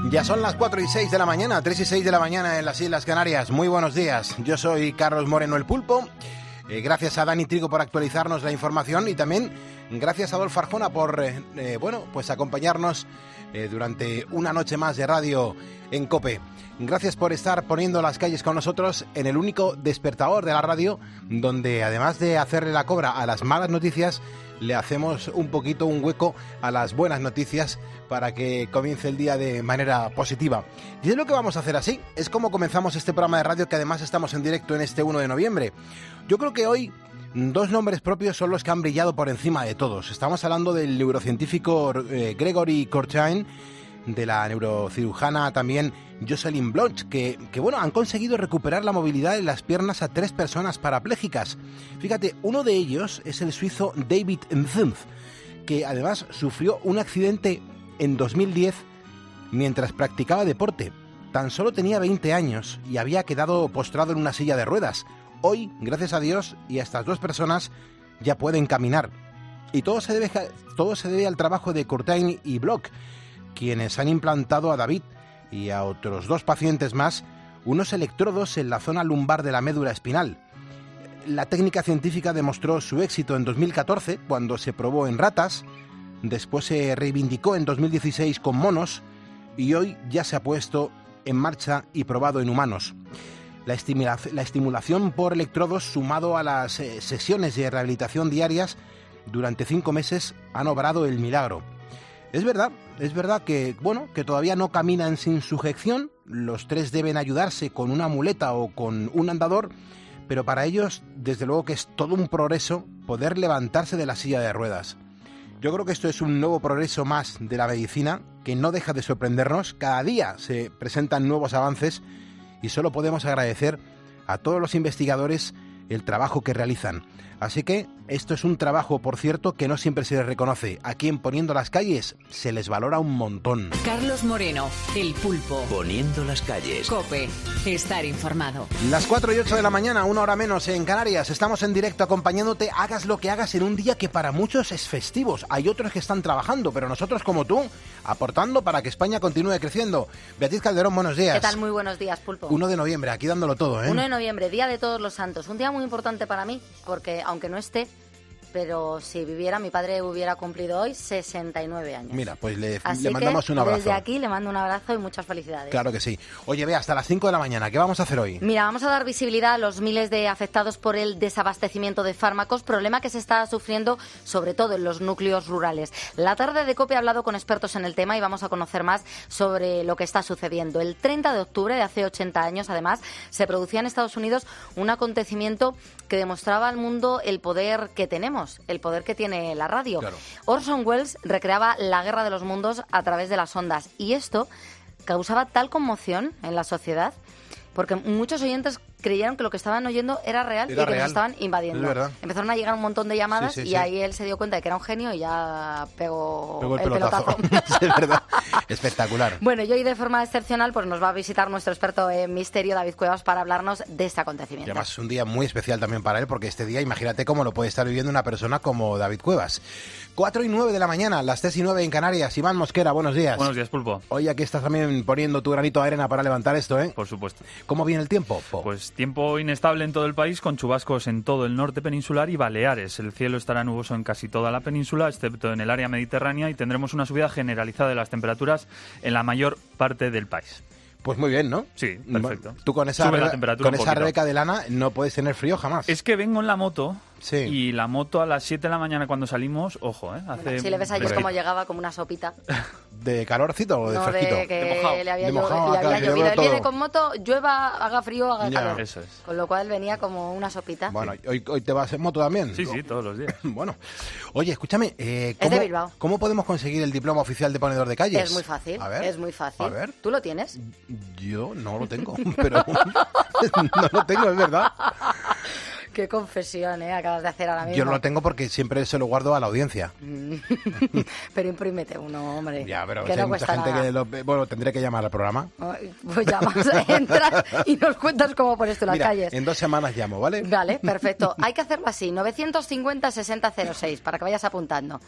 Ya son las 4 y 6 de la mañana, 3 y 6 de la mañana en las Islas Canarias. Muy buenos días, yo soy Carlos Moreno, el Pulpo. Gracias a Dani Trigo por actualizarnos la información y también gracias a Adolfo Arjona por pues acompañarnos durante una noche más de radio en COPE. Gracias por estar poniendo las calles con nosotros en el único despertador de la radio, donde además de hacerle la cobra a las malas noticias, le hacemos un poquito un hueco a las buenas noticias para que comience el día de manera positiva. Y es lo que vamos a hacer así, es como comenzamos este programa de radio, que además estamos en directo en este 1 de noviembre. Yo creo que hoy dos nombres propios son los que han brillado por encima de todos. Estamos hablando del neurocientífico Gregory Courtine, de la neurocirujana también Jocelyn Bloch, que han conseguido recuperar la movilidad en las piernas a 3 personas parapléjicas. Fíjate, uno de ellos es el suizo David Mzumth, que además sufrió un accidente en 2010 mientras practicaba deporte. Tan solo tenía 20 años y había quedado postrado en una silla de ruedas. Hoy, gracias a Dios y a estas 2 personas, ya pueden caminar. Y todo se debe al trabajo de Courtine y Bloch, quienes han implantado a David y a otros 2 pacientes más unos electrodos en la zona lumbar de la médula espinal. La técnica científica demostró su éxito en 2014, cuando se probó en ratas, después se reivindicó en 2016 con monos y hoy ya se ha puesto en marcha y probado en humanos. La estimulación por electrodos, sumado a las sesiones de rehabilitación diarias durante 5 meses, han obrado el milagro. Es verdad que todavía no caminan sin sujeción. Los 3 deben ayudarse con una muleta o con un andador, pero para ellos, desde luego que es todo un progreso poder levantarse de la silla de ruedas. Yo creo que esto es un nuevo progreso más de la medicina que no deja de sorprendernos. Cada día se presentan nuevos avances y solo podemos agradecer a todos los investigadores el trabajo que realizan. Así que esto es un trabajo, por cierto, que no siempre se les reconoce. Aquí en Poniendo las Calles se les valora un montón. Carlos Moreno, el Pulpo. Poniendo las Calles. COPE, estar informado. Las 4 y 8 de la mañana, 1 hora menos en Canarias. Estamos en directo acompañándote, hagas lo que hagas en un día que para muchos es festivo. Hay otros que están trabajando, pero nosotros como tú, aportando para que España continúe creciendo. Beatriz Calderón, buenos días. ¿Qué tal? Muy buenos días, Pulpo. 1 de noviembre, aquí dándolo todo, 1 de noviembre, Día de Todos los Santos. Un día muy importante para mí, porque aunque no esté, pero si viviera, mi padre hubiera cumplido hoy 69 años. Mira, pues le mandamos un abrazo. Desde aquí le mando un abrazo y muchas felicidades. Claro que sí. Oye, Bea, hasta las 5 de la mañana, ¿qué vamos a hacer hoy? Mira, vamos a dar visibilidad a los miles de afectados por el desabastecimiento de fármacos, problema que se está sufriendo sobre todo en los núcleos rurales. La tarde de COPE ha hablado con expertos en el tema y vamos a conocer más sobre lo que está sucediendo. El 30 de octubre de hace 80 años, además, se producía en Estados Unidos un acontecimiento que demostraba al mundo el poder que tenemos, el poder que tiene la radio. Claro. Orson Welles recreaba la guerra de los mundos a través de las ondas y esto causaba tal conmoción en la sociedad porque muchos oyentes creyeron que lo que estaban oyendo era real y que nos estaban invadiendo. Empezaron a llegar un montón de llamadas y ahí él se dio cuenta de que era un genio y ya pegó el pelotazo. Es verdad, espectacular. Bueno, y hoy de forma excepcional pues nos va a visitar nuestro experto en misterio, David Cuevas, para hablarnos de este acontecimiento. Y además es un día muy especial también para él, porque este día, imagínate cómo lo puede estar viviendo una persona como David Cuevas. 4 y 9 de la mañana, las 3 y 9 en Canarias. Iván Mosquera, buenos días. Buenos días, Pulpo. Hoy aquí estás también poniendo tu granito de arena para levantar esto, ¿eh? Por supuesto. ¿Cómo viene el tiempo? Pues tiempo inestable en todo el país, con chubascos en todo el norte peninsular y Baleares. El cielo estará nuboso en casi toda la península, excepto en el área mediterránea, y tendremos una subida generalizada de las temperaturas en la mayor parte del país. Pues muy bien, ¿no? Sí, perfecto. Tú con esa rebeca de lana no puedes tener frío jamás. Es que vengo en la moto, sí, y la moto a las 7 de la mañana cuando salimos, ojo, Bueno, si le ves ayer cómo llegaba como una sopita. ¿De calorcito o de fresquito? De mojado. Le había llovido. Él viene con moto, llueva, haga frío, haga calor. Eso es. Con lo cual venía como una sopita. Bueno, ¿hoy te vas en moto también? Sí, todos los días. Bueno, oye, escúchame, es de Bilbao. ¿cómo podemos conseguir el diploma oficial de ponedor de calles? Es muy fácil, a ver, es muy fácil. A ver. ¿Tú lo tienes? Yo no lo tengo, pero no lo tengo, es verdad. Qué confesión, acabas de hacer ahora mismo. Yo no lo tengo porque siempre se lo guardo a la audiencia. Pero imprímete uno, hombre. Ya, pero que hay no mucha cuesta gente nada. que bueno, tendré que llamar al programa. Pues llamas, entras y nos cuentas cómo pones tú las calles. En 2 semanas llamo, ¿vale? Vale, perfecto. Hay que hacerlo así, 950-6006, para que vayas apuntando.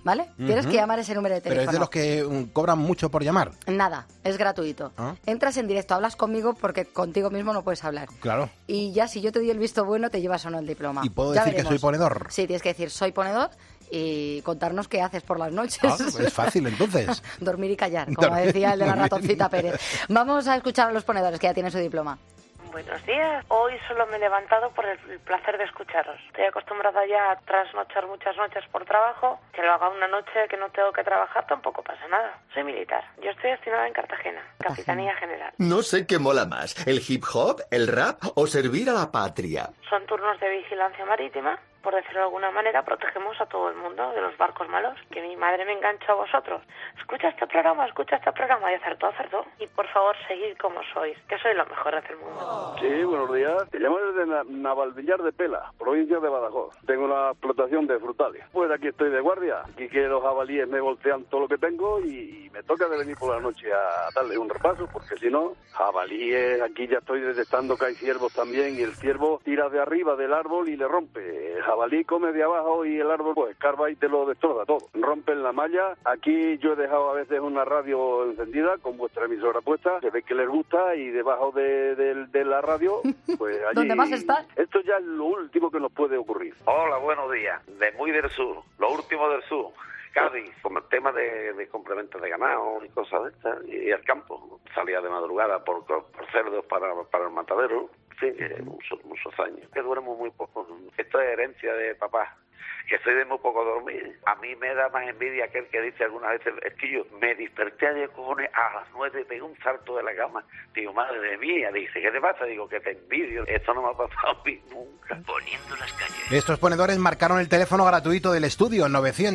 ¿vale? Tienes que llamar ese número de teléfono. Pero es de los que cobran mucho por llamar. Nada, es gratuito. Entras en directo, hablas conmigo porque contigo mismo no puedes hablar. Claro. Y ya si yo te doy el visto bueno, te llevas o no el diploma. ¿Y puedo decir que soy ponedor? Sí, tienes que decir soy ponedor y contarnos qué haces por las noches. Es fácil, entonces. Dormir y callar, como decía el de la ratoncita Pérez. Vamos a escuchar a los ponedores que ya tienen su diploma. Buenos días. Hoy solo me he levantado por el placer de escucharos. Estoy acostumbrada ya a trasnochar muchas noches por trabajo. Que lo haga una noche que no tengo que trabajar tampoco pasa nada. Soy militar. Yo estoy destinada en Cartagena, Capitanía General. No sé qué mola más, el hip hop, el rap o servir a la patria. Son turnos de vigilancia marítima. Por decirlo de alguna manera, protegemos a todo el mundo de los barcos malos. Que mi madre me engancha a vosotros. Escucha este programa y acertó. Y por favor, seguid como sois, que sois los mejores del mundo. Sí, buenos días. Te llamo desde Navalvillar de Pela, provincia de Badajoz. Tengo una explotación de frutales. Pues aquí estoy de guardia. Aquí que los jabalíes me voltean todo lo que tengo y me toca de venir por la noche a darle un repaso, porque si no, jabalíes, aquí ya estoy detectando que hay ciervos también, y el ciervo tira de arriba del árbol y le rompe. El jabalí come de abajo y el árbol pues escarba y te lo destroza todo. Rompen la malla. Aquí yo he dejado a veces una radio encendida con vuestra emisora puesta. Se ve que les gusta y debajo de la radio, pues allí... ¿Dónde más está? Esto ya es lo último que nos puede ocurrir. Hola, buenos días. De muy del sur, lo último del sur. Cádiz, con el tema de complementos de ganado y cosas de estas, y el campo. Salía de madrugada por cerdos para el matadero. Sí, muchos años. Que duermo muy poco. Esto es herencia de papá, que soy de muy poco dormir. A mí me da más envidia aquel que dice algunas veces, es que yo me desperté ayer, cojones, a las 9, pegué un salto de la cama. Digo, madre mía, dice, ¿qué te pasa? Digo, que te envidio. Esto no me ha pasado a mí nunca. Poniendo las calles. Estos ponedores marcaron el teléfono gratuito del estudio,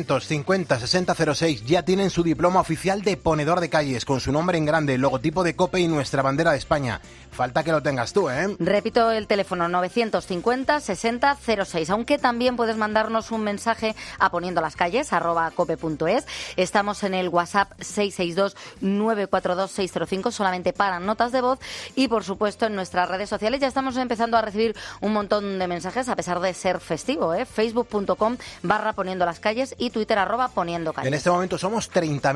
950-6006. Ya tienen su diploma oficial de ponedor de calles, con su nombre en grande, logotipo de COPE y nuestra bandera de España. Falta que lo tengas tú, ¿eh? Repito el teléfono, 950-6006. Aunque también puedes mandarnos un mensaje a poniendolascalles@cope.es. Estamos en el WhatsApp 662-942-605, solamente para notas de voz. Y, por supuesto, en nuestras redes sociales ya estamos empezando a recibir un montón de mensajes, a pesar de ser festivo, ¿eh? Facebook.com/poniendolascalles y Twitter @poniendocalles. En este momento somos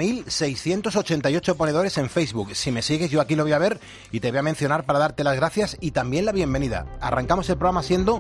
30.688 ponedores en Facebook. Si me sigues, yo aquí lo voy a ver y te voy a mencionar para darte las gracias y también la bienvenida. Arrancamos el programa siendo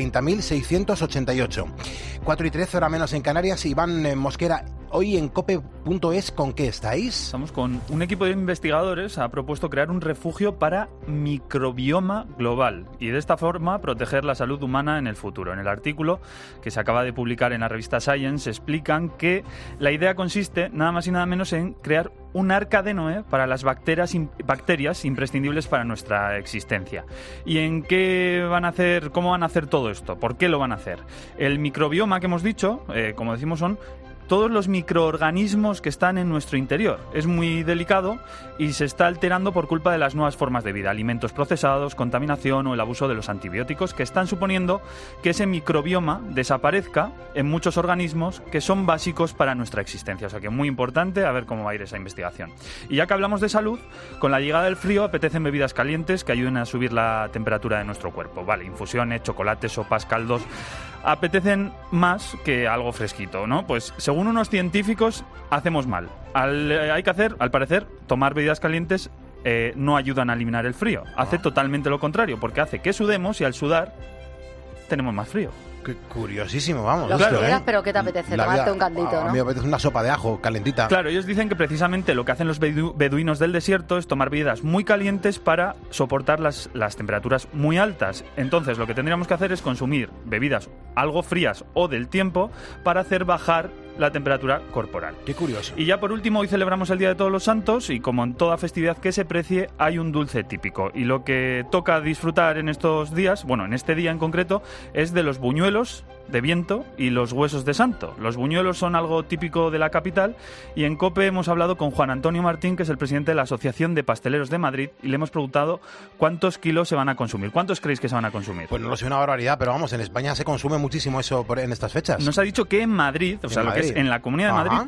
30.688. 4:13, hora menos en Canarias. Iván Mosquera, hoy en cope.es, ¿con qué estáis? Estamos con un equipo de investigadores. Ha propuesto crear un refugio para microbioma global y de esta forma proteger la salud humana en el futuro. En el artículo que se acaba de publicar en la revista Science explican que la idea consiste nada más y nada menos en crear un arca de Noé para las bacterias imprescindibles para nuestra existencia. ¿Y en qué van a hacer, cómo van a hacer todo esto? ¿Por qué lo van a hacer? El microbioma que hemos dicho, como decimos, son todos los microorganismos que están en nuestro interior. Es muy delicado y se está alterando por culpa de las nuevas formas de vida, alimentos procesados, contaminación o el abuso de los antibióticos, que están suponiendo que ese microbioma desaparezca en muchos organismos que son básicos para nuestra existencia. O sea que muy importante, a ver cómo va a ir esa investigación. Y ya que hablamos de salud, con la llegada del frío apetecen bebidas calientes que ayuden a subir la temperatura de nuestro cuerpo. Vale, infusiones, chocolates, sopas, caldos... apetecen más que algo fresquito, ¿no? Pues según unos científicos hacemos mal. Hay que hacer, al parecer, tomar bebidas calientes no ayudan a eliminar el frío. Hace totalmente lo contrario, porque hace que sudemos y al sudar tenemos más frío. Qué curiosísimo, vamos. Lo Claro, quieras, pero ¿qué te apetece? Tomarte un caldito, ¿no? A mí me apetece una sopa de ajo calentita. Claro, ellos dicen que precisamente lo que hacen los beduinos del desierto es tomar bebidas muy calientes para soportar las temperaturas muy altas. Entonces, lo que tendríamos que hacer es consumir bebidas algo frías o del tiempo para hacer bajar la temperatura corporal. Qué curioso. Y ya por último, hoy celebramos el Día de Todos los Santos y como en toda festividad que se precie, hay un dulce típico. Y lo que toca disfrutar en estos días, bueno, en este día en concreto, es de los buñuelos de viento y los huesos de santo. Los buñuelos son algo típico de la capital y en COPE hemos hablado con Juan Antonio Martín, que es el presidente de la Asociación de Pasteleros de Madrid, y le hemos preguntado cuántos kilos se van a consumir. ¿Cuántos creéis que se van a consumir? Pues no lo sé, una barbaridad, pero vamos, en España se consume muchísimo eso en estas fechas. Nos ha dicho que en Madrid, o sea, lo que es en la Comunidad de Madrid,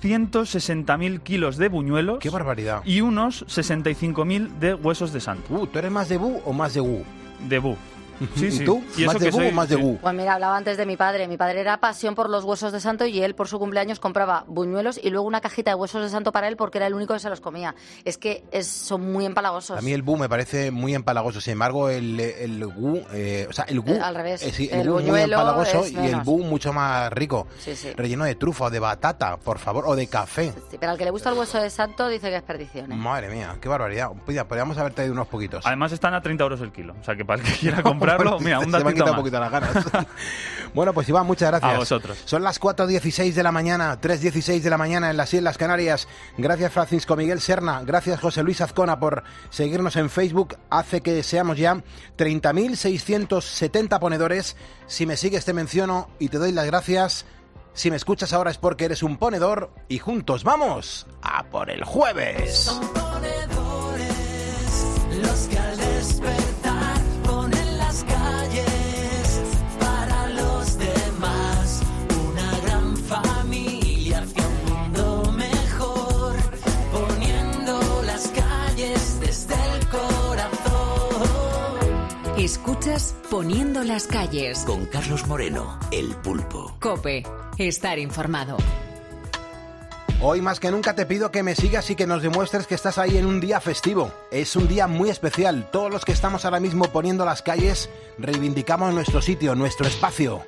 260.000 kilos de buñuelos. ¡Qué barbaridad! Y unos 65.000 de huesos de santo. ¿Tú eres más de bu o más de gu? De bu. Sí, ¿Y sí. tú? ¿Y eso ¿Más de que bu o soy? más de Sí. bu? Pues mira, hablaba antes de mi padre. Mi padre era pasión por los huesos de santo y él por su cumpleaños compraba buñuelos y luego una cajita de huesos de santo para él porque era el único que se los comía. Es que son muy empalagosos. A mí el bu me parece muy empalagoso. Sin embargo, el gu, el gu Al revés. sí, El gu muy buñuelo empalagoso es y el menos. bu mucho más rico. Sí, sí. Relleno de trufa o de batata, por favor, o de café. Sí, pero al que le gusta el hueso de santo dice que es perdición. ¿eh? Madre mía, qué barbaridad. Mira, podríamos haber traído unos poquitos. Además están a 30 euros el kilo. O sea que para el que quiera comprarlo, mira, un Se me han datito quitado un más. poquito las ganas. Bueno, pues Iván, muchas gracias. A vosotros. Son las 4:16 de la mañana, 3:16 de la mañana en las Islas Canarias. Gracias Francisco Miguel Serna, gracias José Luis Azcona por seguirnos en Facebook. Hace que seamos ya 30.670 ponedores. Si me sigues te menciono y te doy las gracias. Si me escuchas ahora es porque eres un ponedor y juntos vamos a por el jueves. Son ponedores los que al despertar ponen las calles para los demás. Una gran familia hacia un mundo mejor, poniendo las calles desde el corazón. Escuchas Poniendo las calles. Con Carlos Moreno, el pulpo. COPE. Estar informado. Hoy más que nunca te pido que me sigas y que nos demuestres que estás ahí en un día festivo. Es un día muy especial. Todos los que estamos ahora mismo poniendo las calles reivindicamos nuestro sitio, nuestro espacio.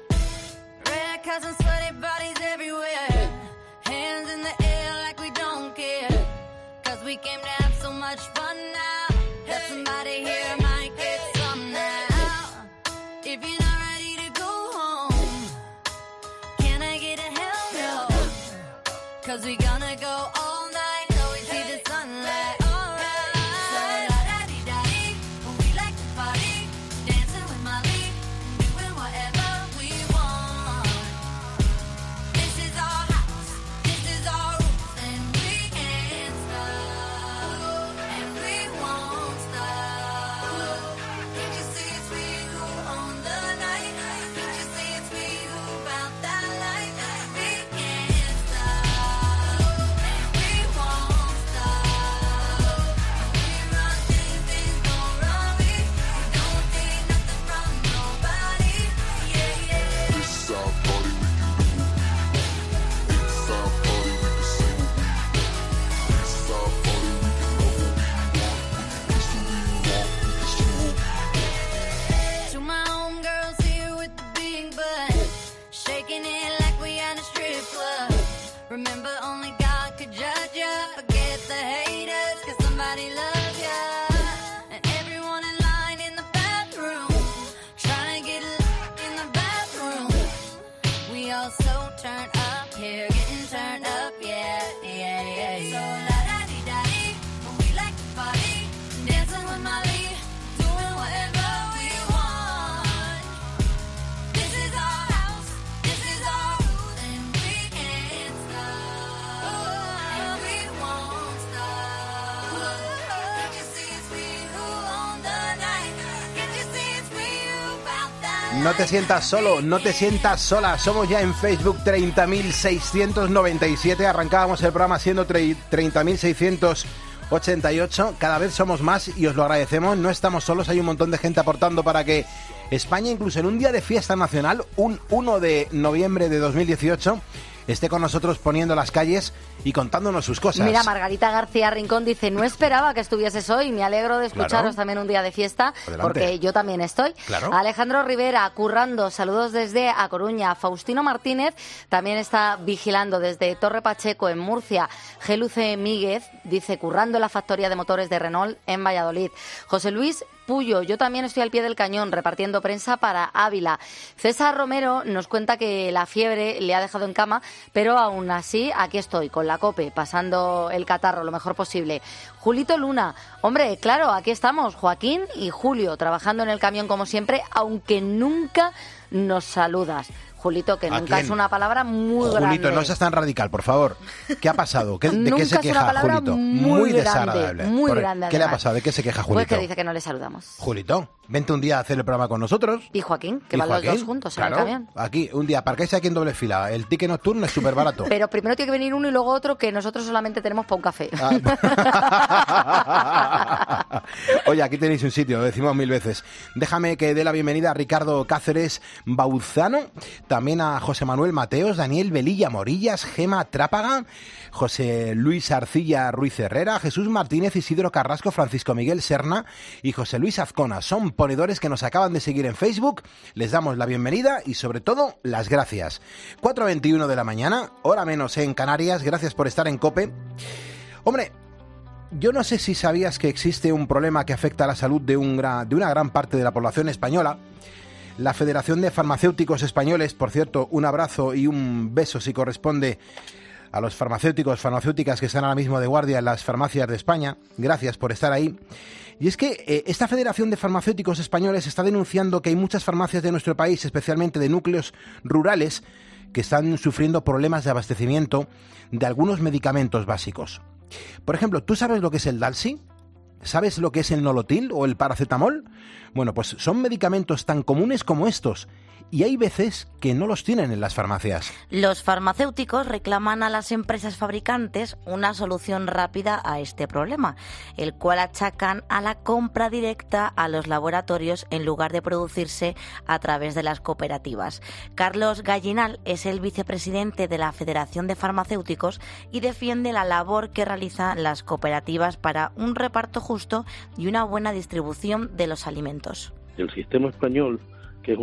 Cause we gonna go all night till we see the sunlight. Alright. So la-da-dee-da-dee, we like to party, dancing with Molly, doing whatever we want. This is our house, this is our rules, and we can't stop, and we won't stop. Can't you see it's we who own the night? Can't you see it's we who found that light? We can't stop. To my homegirls here with the big butt, shaking it like we at a strip club. Remember, only God could judge ya. Forget the haters, cause somebody loves ya. And everyone in line in the bathroom, trying to get in the bathroom. We all so turned up here, getting turned up, yeah, yeah, yeah, yeah. So la-da-dee-da-dee, we like to party, dancing with Molly, doing whatever we want. This is our house, this is our rules, and we can't stop, and we won't stop. Can't you see it's we who own the night? Can't you see it's we who found that? No te sientas solo, no te sientas sola. Somos ya en Facebook 30.697. Arrancábamos el programa siendo 30.688. Cada vez somos más y os lo agradecemos. No estamos solos, hay un montón de gente aportando para que España, incluso en un día de fiesta nacional, un 1 de noviembre de 2018, esté con nosotros poniendo las calles y contándonos sus cosas. Mira, Margarita García Rincón dice, no esperaba que estuvieses hoy, me alegro de escucharos Claro. también un día de fiesta, Adelante. porque yo también estoy. Claro. Alejandro Rivera, currando, saludos desde A Coruña. Faustino Martínez también está vigilando desde Torre Pacheco, en Murcia. Geluce Míguez dice, currando en la factoría de motores de Renault en Valladolid. José Luis Puyo, yo también estoy al pie del cañón repartiendo prensa para Ávila. César Romero nos cuenta que la fiebre le ha dejado en cama, pero aún así aquí estoy con la COPE, pasando el catarro lo mejor posible. Julito Luna, hombre, claro, aquí estamos, Joaquín y Julio, trabajando en el camión como siempre, aunque nunca nos saludas. Julito, que ¿A nunca quién? es una palabra muy Julito, grande. no seas tan radical, por favor. ¿Qué ha pasado? ¿De Nunca qué se es una queja palabra Julito? muy grande, desagradable. muy grande, ¿Qué le ha además. pasado? ¿De qué se queja Pues Julito? que dice que no le saludamos. Julito, Vente un día a hacer el programa con nosotros. Y Joaquín, que van los dos juntos en el camión. Aquí, un día, aparcáis aquí en doble fila. El ticket nocturno es súper barato. Pero primero tiene que venir uno y luego otro, que nosotros solamente tenemos para un café. Oye, aquí tenéis un sitio, lo decimos 1000 veces. Déjame que dé la bienvenida a Ricardo Cáceres Bauzano, también a José Manuel Mateos, Daniel Velilla Morillas, Gema Trápaga, José Luis Arcilla Ruiz Herrera, Jesús Martínez, Isidro Carrasco, Francisco Miguel Serna y José Luis Azcona. Son ponedores que nos acaban de seguir en Facebook. Les damos la bienvenida y sobre todo las gracias. 4:21 de la mañana, hora menos en Canarias. Gracias por estar en COPE. Hombre, yo no sé si sabías que existe un problema que afecta a la salud de una gran parte de la población española. La Federación de Farmacéuticos Españoles, por cierto, un abrazo y un beso si corresponde a los farmacéuticas que están ahora mismo de guardia en las farmacias de España. Gracias por estar ahí. Y es que esta Federación de Farmacéuticos Españoles está denunciando que hay muchas farmacias de nuestro país, especialmente de núcleos rurales, que están sufriendo problemas de abastecimiento de algunos medicamentos básicos. Por ejemplo, ¿tú sabes lo que es el Dalsy? ¿Sabes lo que es el Nolotil o el paracetamol? Bueno, pues son medicamentos tan comunes como estos. Y hay veces que no los tienen en las farmacias. Los farmacéuticos reclaman a las empresas fabricantes una solución rápida a este problema, el cual achacan a la compra directa a los laboratorios en lugar de producirse a través de las cooperativas. Carlos Gallinal es el vicepresidente de la Federación de Farmacéuticos y defiende la labor que realizan las cooperativas para un reparto justo y una buena distribución de los alimentos. El sistema español, que es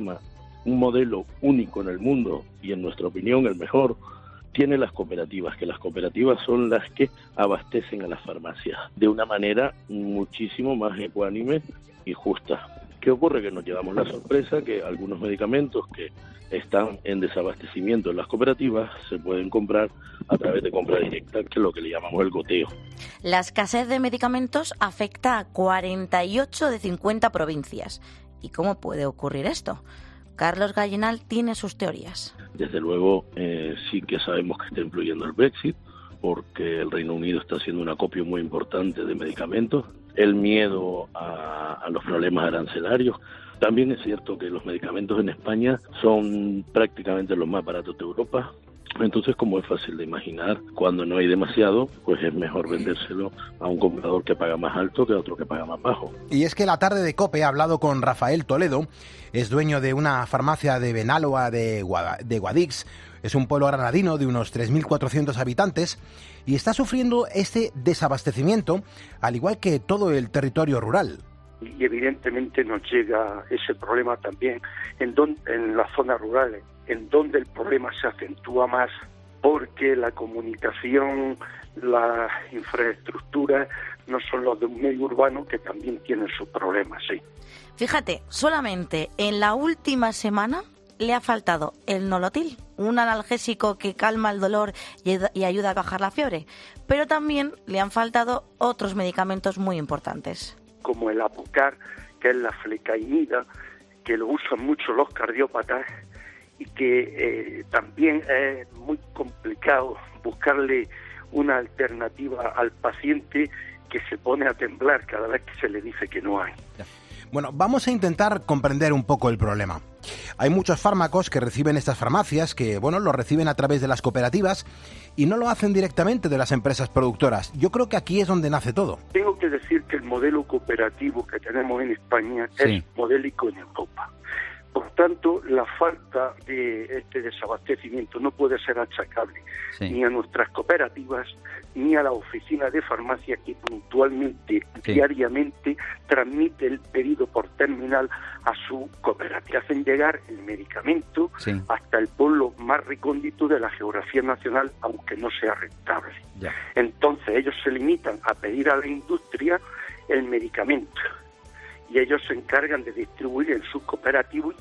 un modelo único en el mundo y en nuestra opinión el mejor, tiene las cooperativas, que las cooperativas son las que abastecen a las farmacias de una manera muchísimo más ecuánime y justa. ¿Qué ocurre? Que nos llevamos la sorpresa que algunos medicamentos que están en desabastecimiento en las cooperativas se pueden comprar a través de compra directa, que es lo que le llamamos el goteo. La escasez de medicamentos afecta a 48 de 50 provincias. ¿Y cómo puede ocurrir esto? Carlos Gallinal tiene sus teorías. Desde luego sí que sabemos que está influyendo el Brexit, porque el Reino Unido está haciendo un acopio muy importante de medicamentos, el miedo a los problemas arancelarios. También es cierto que los medicamentos en España son prácticamente los más baratos de Europa. Entonces, como es fácil de imaginar, cuando no hay demasiado, pues es mejor vendérselo a un comprador que paga más alto que a otro que paga más bajo. Y es que la tarde de COPE ha hablado con Rafael Toledo, es dueño de una farmacia de Benálova de Guadix, es un pueblo granadino de unos 3.400 habitantes y está sufriendo este desabastecimiento, al igual que todo el territorio rural. Y evidentemente nos llega ese problema también en las zonas rurales, en donde el problema se acentúa más porque la comunicación, la infraestructura no son los de un medio urbano, que también tienen sus problemas, sí. Fíjate, solamente en la última semana le ha faltado el Nolotil, un analgésico que calma el dolor y ayuda a bajar la fiebre, pero también le han faltado otros medicamentos muy importantes. Como el Apocar, que es la flecainida, que lo usan mucho los cardiópatas y que también es muy complicado buscarle una alternativa al paciente, que se pone a temblar cada vez que se le dice que no hay. Bueno, vamos a intentar comprender un poco el problema. Hay muchos fármacos que reciben estas farmacias, que lo reciben a través de las cooperativas y no lo hacen directamente de las empresas productoras. Yo creo que aquí es donde nace todo. Tengo que decir que el modelo cooperativo que tenemos en España es modélico en Europa. Por tanto, la falta de este desabastecimiento no puede ser achacable ni a nuestras cooperativas ni a la oficina de farmacia, que puntualmente, diariamente, transmite el pedido por terminal a su cooperativa. Hacen llegar el medicamento hasta el pueblo más recóndito de la geografía nacional, aunque no sea rentable. Entonces, ellos se limitan a pedir a la industria el medicamento, y ellos se encargan de distribuir en sus cooperativas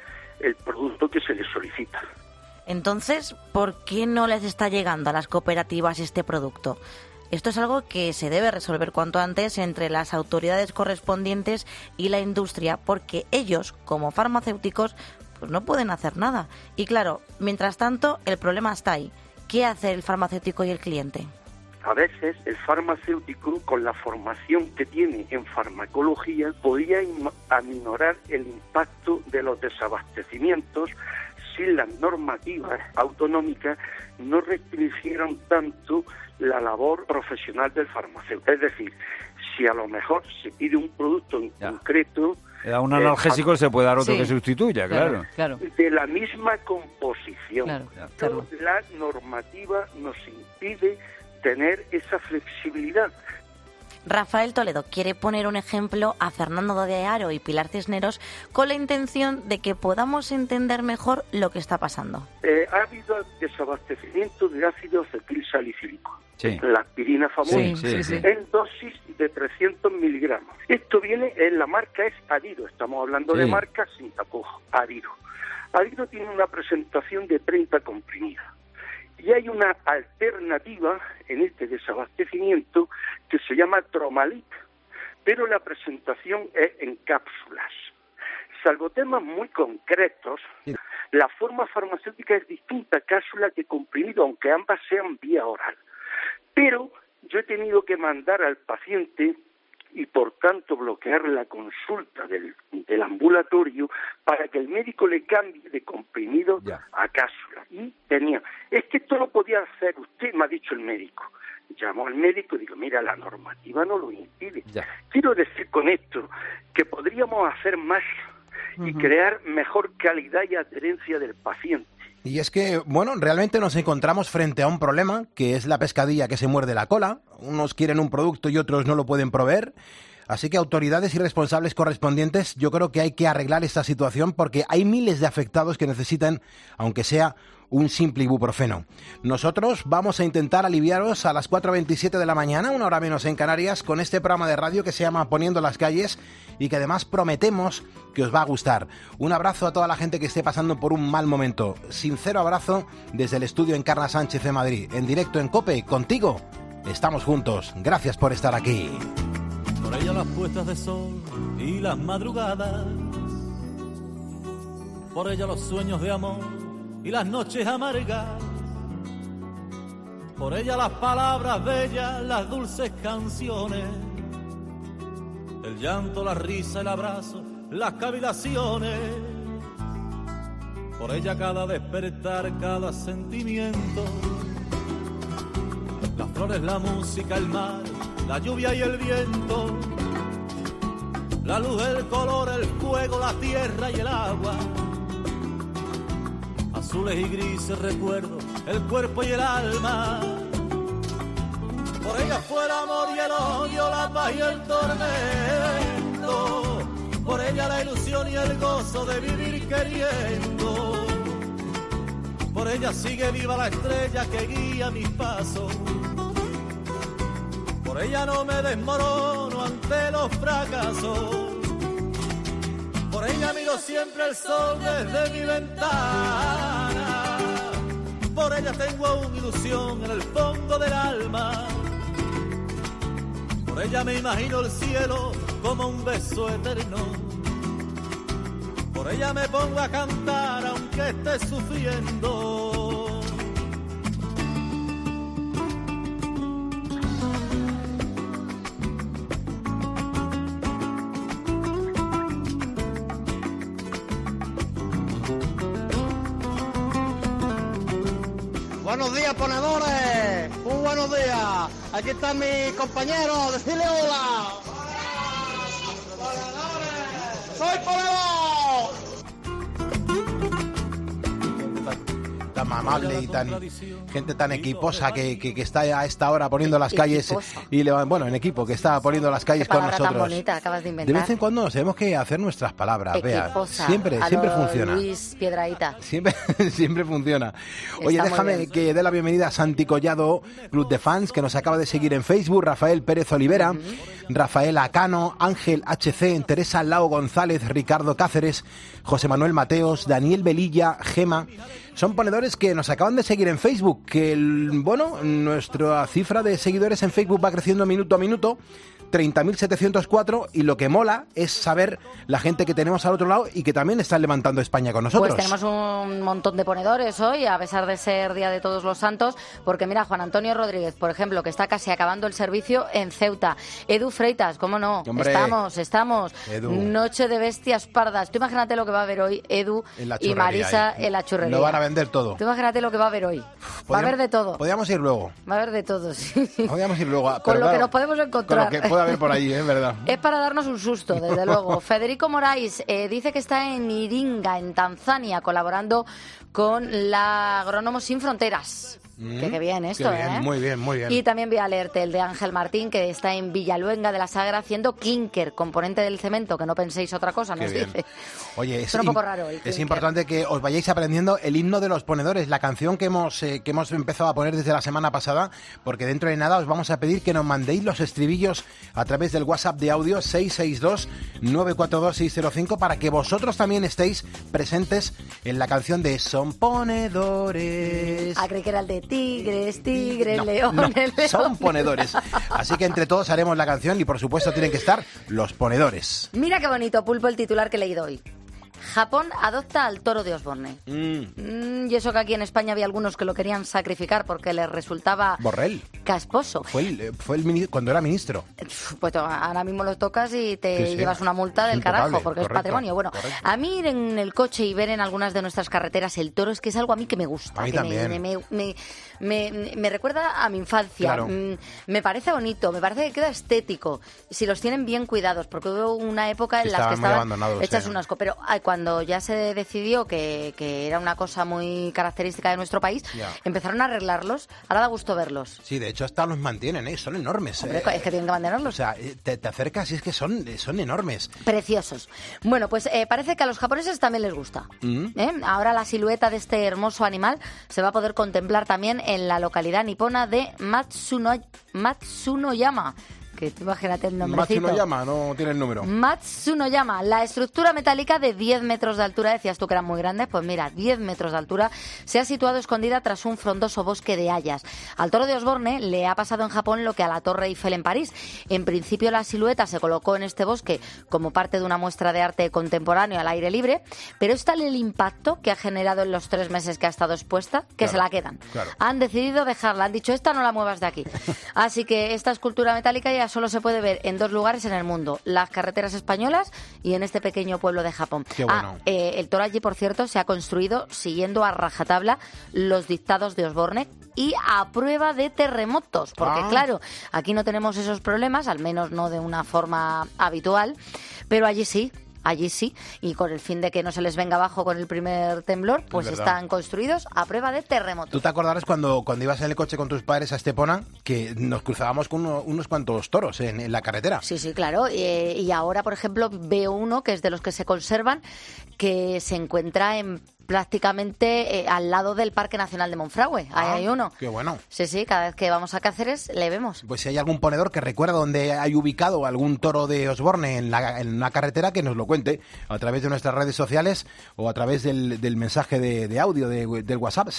el producto que se les solicita. Entonces, ¿por qué no les está llegando a las cooperativas este producto? Esto es algo que se debe resolver cuanto antes entre las autoridades correspondientes y la industria, porque ellos, como farmacéuticos, pues no pueden hacer nada. Y claro, mientras tanto, el problema está ahí. ¿Qué hace el farmacéutico y el cliente? a veces el farmacéutico, con la formación que tiene en farmacología, podía aminorar el impacto de los desabastecimientos si las normativas autonómicas no restringieron tanto la labor profesional del farmacéutico. Es decir, si a lo mejor se pide un producto en concreto... Da un analgésico, se puede dar otro que sustituya, claro. De la misma composición. Claro. La normativa nos impide tener esa flexibilidad. Rafael Toledo quiere poner un ejemplo a Fernando de Haro y Pilar Cisneros con la intención de que podamos entender mejor lo que está pasando. Ha habido desabastecimiento de ácido acetilsalicílico. Sí. La aspirina famosa, en dosis de 300 miligramos. Esto viene, la marca es Adiro, estamos hablando de marca sin tapujo, Adiro. Adiro tiene una presentación de 30 comprimidos. Y hay una alternativa en este desabastecimiento que se llama Tromalit, pero la presentación es en cápsulas. Salvo temas muy concretos, la forma farmacéutica es distinta cápsula que comprimido, aunque ambas sean vía oral. Pero yo he tenido que mandar al paciente y por tanto bloquear la consulta del ambulatorio para que el médico le cambie de comprimido a cápsula. Y es que esto lo podía hacer usted, me ha dicho el médico. Llamo al médico y digo, mira, la normativa no lo impide. Quiero decir con esto que podríamos hacer más y crear mejor calidad y adherencia del paciente. Y es que, bueno, realmente nos encontramos frente a un problema, que es la pescadilla que se muerde la cola. Unos quieren un producto y otros no lo pueden proveer. Así que autoridades y responsables correspondientes, yo creo que hay que arreglar esta situación porque hay miles de afectados que necesitan, aunque sea un simple ibuprofeno. Nosotros vamos a intentar aliviaros a las 4:27 de la mañana, una hora menos en Canarias, con este programa de radio que se llama Poniendo las Calles y que además prometemos que os va a gustar. Un abrazo a toda la gente que esté pasando por un mal momento. Sincero abrazo desde el estudio Encarna Sánchez de Madrid. En directo en COPE, contigo. Estamos juntos. Gracias por estar aquí. Por ella las puestas de sol y las madrugadas. Por ella los sueños de amor y las noches amargas, por ella las palabras bellas, las dulces canciones, el llanto, la risa, el abrazo, las cavilaciones, por ella cada despertar, cada sentimiento, las flores, la música, el mar, la lluvia y el viento, la luz, el color, el fuego, la tierra y el agua, azules y grises recuerdos, el cuerpo y el alma. Por ella fue el amor y el odio, la paz y el tormento. Por ella la ilusión y el gozo de vivir queriendo. Por ella sigue viva la estrella que guía mis pasos. Por ella no me desmorono ante los fracasos. Por ella miro siempre el sol desde mi ventana. Por ella tengo una ilusión en el fondo del alma. Por ella me imagino el cielo como un beso eterno. Por ella me pongo a cantar aunque esté sufriendo. Buenos días, ponedores. Muy buenos días. Aquí está mi compañero. Decirle hola. ¡Ponedores! ¡Soy ponedor! Tan amable y tan gente tan equiposa que está a esta hora poniendo las calles y en equipo que está poniendo las calles con nosotros. Tan bonita acabas de inventar. De vez en cuando nos tenemos que hacer nuestras palabras, Bea. Siempre funciona. Luis Piedrahíta. Siempre funciona. Oye, déjame que dé la bienvenida a Santi Collado, Club de Fans, que nos acaba de seguir en Facebook, Rafael Pérez Olivera, Rafael Acano, Ángel HC, Teresa Lao González, Ricardo Cáceres, José Manuel Mateos, Daniel Velilla, Gema. Son ponedores que nos acaban de seguir en Facebook, que nuestra cifra de seguidores en Facebook va creciendo minuto a minuto. 30.704, y lo que mola es saber la gente que tenemos al otro lado y que también están levantando España con nosotros. Pues tenemos un montón de ponedores hoy, a pesar de ser Día de Todos los Santos, porque mira, Juan Antonio Rodríguez, por ejemplo, que está casi acabando el servicio en Ceuta. Edu Freitas, ¿cómo no? Hombre, estamos. Edu. Noche de bestias pardas. Tú imagínate lo que va a haber hoy Edu y Marisa en la churrería. Lo van a vender todo. Tú imagínate lo que va a haber hoy. Va a haber de todo. Podríamos ir luego. Va a haber de todo, sí. Podríamos ir luego. Con lo que nos podemos encontrar. Con lo que puede haber por allí, es verdad. Es para darnos un susto, desde luego. Federico Moraes dice que está en Iringa, en Tanzania, colaborando con la Agrónomos Sin Fronteras. Qué bien esto, qué bien, muy bien, muy bien. Y también voy a leerte el de Ángel Martín, que está en Villaluenga de la Sagra haciendo clinker, componente del cemento, que no penséis otra cosa, nos dice. Oye, es un poco raro es importante que os vayáis aprendiendo el himno de los ponedores, la canción que hemos empezado a poner desde la semana pasada, porque dentro de nada os vamos a pedir que nos mandéis los estribillos a través del WhatsApp de audio 662-942-605 para que vosotros también estéis presentes en la canción de Son Ponedores. Ah, creí que era el de Tigres, no, leones, son ponedores. Así que entre todos haremos la canción y por supuesto tienen que estar los ponedores. Mira qué bonito, Pulpo, el titular que he leído hoy. Japón adopta al toro de Osborne. Y eso que aquí en España había algunos que lo querían sacrificar porque les resultaba... Borrell. Casposo. Fue el cuando era ministro. Pues ahora mismo lo tocas y te llevas una multa del Imputable, carajo porque correcto, es patrimonio. Bueno, correcto. a mí ir en el coche y ver en algunas de nuestras carreteras el toro es que es algo a mí que me gusta. A mí que también. Me recuerda a mi infancia. Claro. Me parece bonito, me parece que queda estético. Si los tienen bien cuidados, porque hubo una época en la que estaban hechas un asco. Pero cuando ya se decidió que era una cosa muy característica de nuestro país, empezaron a arreglarlos. Ahora da gusto verlos. Sí, de hecho hasta los mantienen, son enormes. Hombre, es que tienen que mantenerlos. O sea, te acercas y es que son enormes. Preciosos. Bueno, pues parece que a los japoneses también les gusta. Ahora la silueta de este hermoso animal se va a poder contemplar también en la localidad nipona de Matsunoyama. Que tú imagínate el nombrecito. Matsunoyama, no tiene el número. Matsunoyama, la estructura metálica de 10 metros de altura, decías tú que eran muy grandes, pues mira, 10 metros de altura, se ha situado escondida tras un frondoso bosque de hayas. Al toro de Osborne le ha pasado en Japón lo que a la Torre Eiffel en París. En principio la silueta se colocó en este bosque como parte de una muestra de arte contemporáneo al aire libre, pero es tal el impacto que ha generado en los 3 meses que ha estado expuesta que se la quedan. Claro. Han decidido dejarla, han dicho, esta no la muevas de aquí. Así que esta escultura metálica ya solo se puede ver en 2 lugares en el mundo, las carreteras españolas y en este pequeño pueblo de Japón. Qué bueno. El toro allí, por cierto, se ha construido siguiendo a rajatabla los dictados de Osborne y a prueba de terremotos, porque claro, aquí no tenemos esos problemas, al menos no de una forma habitual, pero allí sí, y con el fin de que no se les venga abajo con el primer temblor, pues están construidos a prueba de terremotos. ¿Tú te acordarás cuando ibas en el coche con tus padres a Estepona que nos cruzábamos con unos cuantos toros en la carretera? Sí, claro. Y ahora, por ejemplo, veo uno que es de los que se conservan, que se encuentra prácticamente al lado del Parque Nacional de Monfragüe. Ahí hay uno. Qué bueno. Sí, cada vez que vamos a Cáceres le vemos. Pues si hay algún ponedor que recuerda dónde hay ubicado algún toro de Osborne en una carretera, que nos lo cuente a través de nuestras redes sociales o a través del mensaje de audio del WhatsApp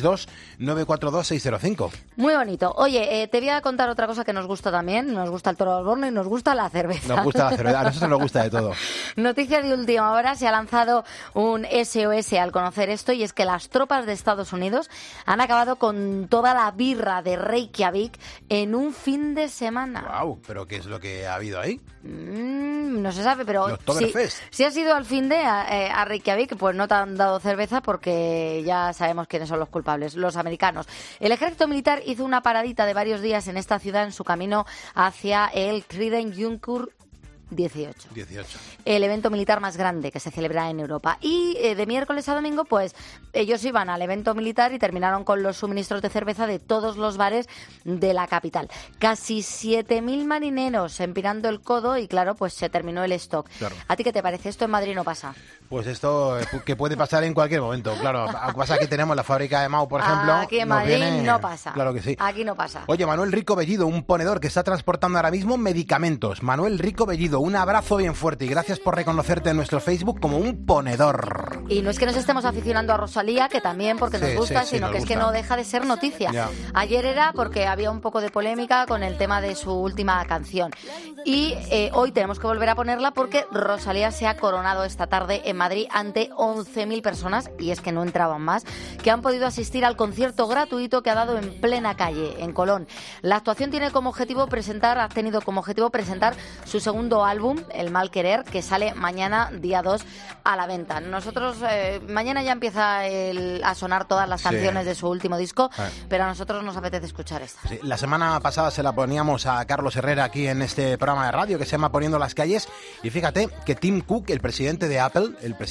662-942-605. Muy bonito. Oye, te voy a contar otra cosa que nos gusta también. Nos gusta el toro de Osborne y nos gusta la cerveza. Nos gusta la cerveza. A nosotros nos gusta de todo. Noticia de última hora. Se ha lanzado un SOS al conocer esto, y es que las tropas de Estados Unidos han acabado con toda la birra de Reykjavik en un fin de semana. ¡Guau! ¿Pero qué es lo que ha habido ahí? No se sabe, pero si has ido al fin de a Reykjavik, pues no te han dado cerveza porque ya sabemos quiénes son los culpables, los americanos. El ejército militar hizo una paradita de varios días en esta ciudad en su camino hacia el Tridentjukur 18. El evento militar más grande que se celebra en Europa. Y de miércoles a domingo, pues ellos iban al evento militar y terminaron con los suministros de cerveza de todos los bares de la capital. Casi 7.000 marineros empinando el codo y claro, pues se terminó el stock. Claro. ¿A ti qué te parece? ¿Esto en Madrid no pasa? Pues esto que puede pasar en cualquier momento, claro. Lo que pasa es que tenemos la fábrica de Mau, por ejemplo. Aquí en Madrid no pasa. Claro que sí. Aquí no pasa. Oye, Manuel Rico Bellido, un ponedor que está transportando ahora mismo medicamentos. Manuel Rico Bellido, Un abrazo bien fuerte y gracias por reconocerte en nuestro Facebook como un ponedor. Y no es que nos estemos aficionando a Rosalía, que también porque nos gusta, sino que es que no deja de ser noticia. Ya. Ayer era porque había un poco de polémica con el tema de su última canción. Y hoy tenemos que volver a ponerla porque Rosalía se ha coronado esta tarde en Madrid ante 11.000 personas, y es que no entraban más, que han podido asistir al concierto gratuito que ha dado en plena calle, en Colón. La actuación ha tenido como objetivo presentar su segundo álbum, El Mal Querer, que sale mañana, día 2, a la venta. Nosotros, mañana ya empieza a sonar todas las canciones de su último disco, pero a nosotros nos apetece escuchar esta. Sí, la semana pasada se la poníamos a Carlos Herrera aquí en este programa de radio que se llama Poniendo las Calles, y fíjate que Tim Cook, el presidente de Apple,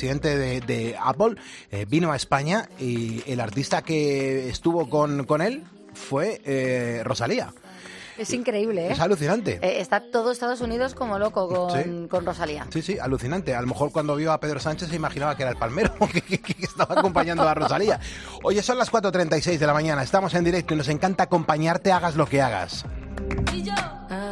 vino a España, y el artista que estuvo con él fue Rosalía. Es increíble, ¿eh? Es alucinante. Está todo Estados Unidos como loco con Rosalía. Sí, alucinante. A lo mejor cuando vio a Pedro Sánchez se imaginaba que era el palmero que estaba acompañando a Rosalía. Oye, son las 4:36 de la mañana, estamos en directo y nos encanta acompañarte, hagas lo que hagas. Y yo.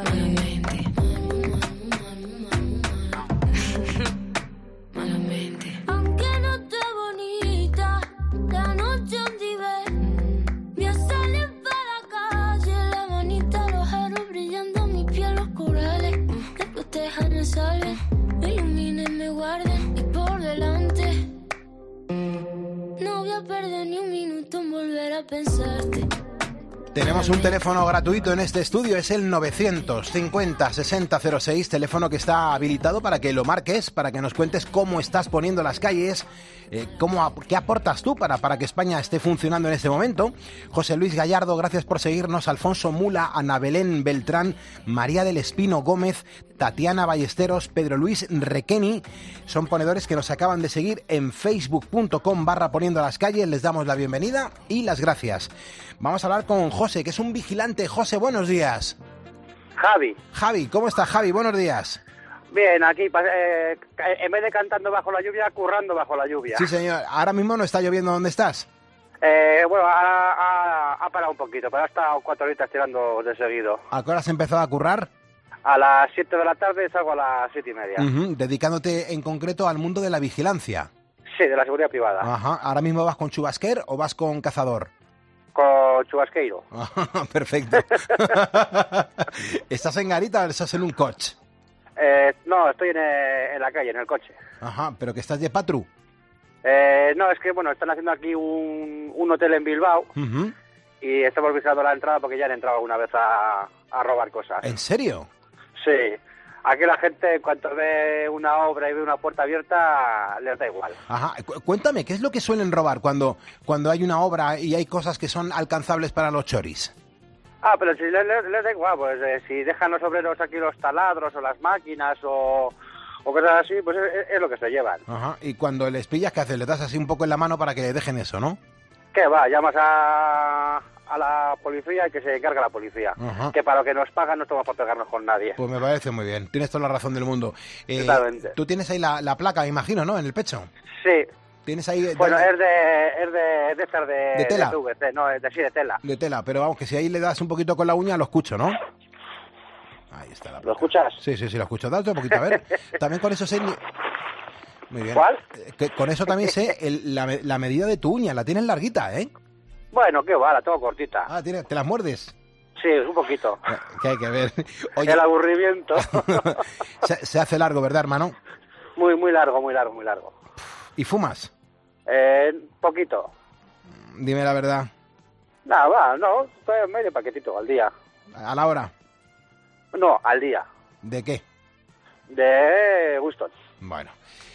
Aunque no esté bonita, la noche donde ve, voy a salir para la calle, la manita, los aros brillando, mi piel, los corales, después te dejan el sal, me iluminen, me guarden, y por delante, no voy a perder ni un minuto en volver a pensarte. Tenemos un teléfono gratuito en este estudio, es el 950-6006, teléfono que está habilitado para que lo marques, para que nos cuentes cómo estás poniendo las calles, qué aportas tú para que España esté funcionando en este momento. José Luis Gallardo, gracias por seguirnos. Alfonso Mula, Ana Belén Beltrán, María del Espino Gómez, Tatiana Ballesteros, Pedro Luis Requeni, son ponedores que nos acaban de seguir en facebook.com/poniendo las calles. Les damos la bienvenida y las gracias. Vamos a hablar con José, que es un vigilante. José, buenos días. Javi, ¿cómo estás, Javi? Buenos días. Bien, aquí, en vez de cantando bajo la lluvia, currando bajo la lluvia. Sí, señor. Ahora mismo no está lloviendo. ¿Dónde estás? Bueno, ha parado un poquito, pero ha estado 4 horitas tirando de seguido. ¿A qué hora has empezado a currar? A las 7 de la tarde salgo a las 7:30. Dedicándote en concreto al mundo de la vigilancia. Sí, de la seguridad privada. Ajá. ¿Ahora mismo vas con chubasquer o vas con cazador? Con chubasqueiro. Perfecto. ¿Estás en garita o estás en un coche? No, estoy en la calle, en el coche. Ajá, ¿pero que estás de patru? No, es que, bueno, están haciendo aquí un hotel en Bilbao y estamos visitando la entrada porque ya han entrado alguna vez a robar cosas. ¿En serio? Sí. Aquí la gente, en cuanto ve una obra y ve una puerta abierta, les da igual. Ajá. Cuéntame, ¿qué es lo que suelen robar cuando hay una obra y hay cosas que son alcanzables para los choris? Pero si les da igual, pues si dejan los obreros aquí los taladros o las máquinas o cosas así, pues es lo que se llevan. Ajá. Y cuando les pillas, ¿qué haces? Les das así un poco en la mano para que dejen eso, ¿no? ¿Qué va? Llamas a la policía y que se encarga la policía. Ajá. Que para lo que nos pagan no estamos para pegarnos con nadie. Pues me parece muy bien. Tienes toda la razón del mundo. Totalmente. Tú tienes ahí la placa, me imagino, ¿no? En el pecho. Sí. Tienes ahí... Bueno, es de tela. De PVC, no, de tela. De tela, pero vamos, que si ahí le das un poquito con la uña, lo escucho, ¿no? Ahí está la placa. ¿Lo escuchas? Sí, lo escucho. Date un poquito, a ver. También con eso sé... Muy bien. ¿Cuál? Con eso también sé la medida de tu uña. La tienes larguita, ¿eh? Bueno, qué va, la tengo cortita. ¿Te las muerdes? Sí, un poquito. Que hay que ver. Oye, el aburrimiento. se hace largo, ¿verdad, hermano? Muy largo. ¿Y fumas? Poquito. Dime la verdad. No, estoy medio paquetito al día. ¿A la hora? No, al día. ¿De qué? De Winston. Bueno.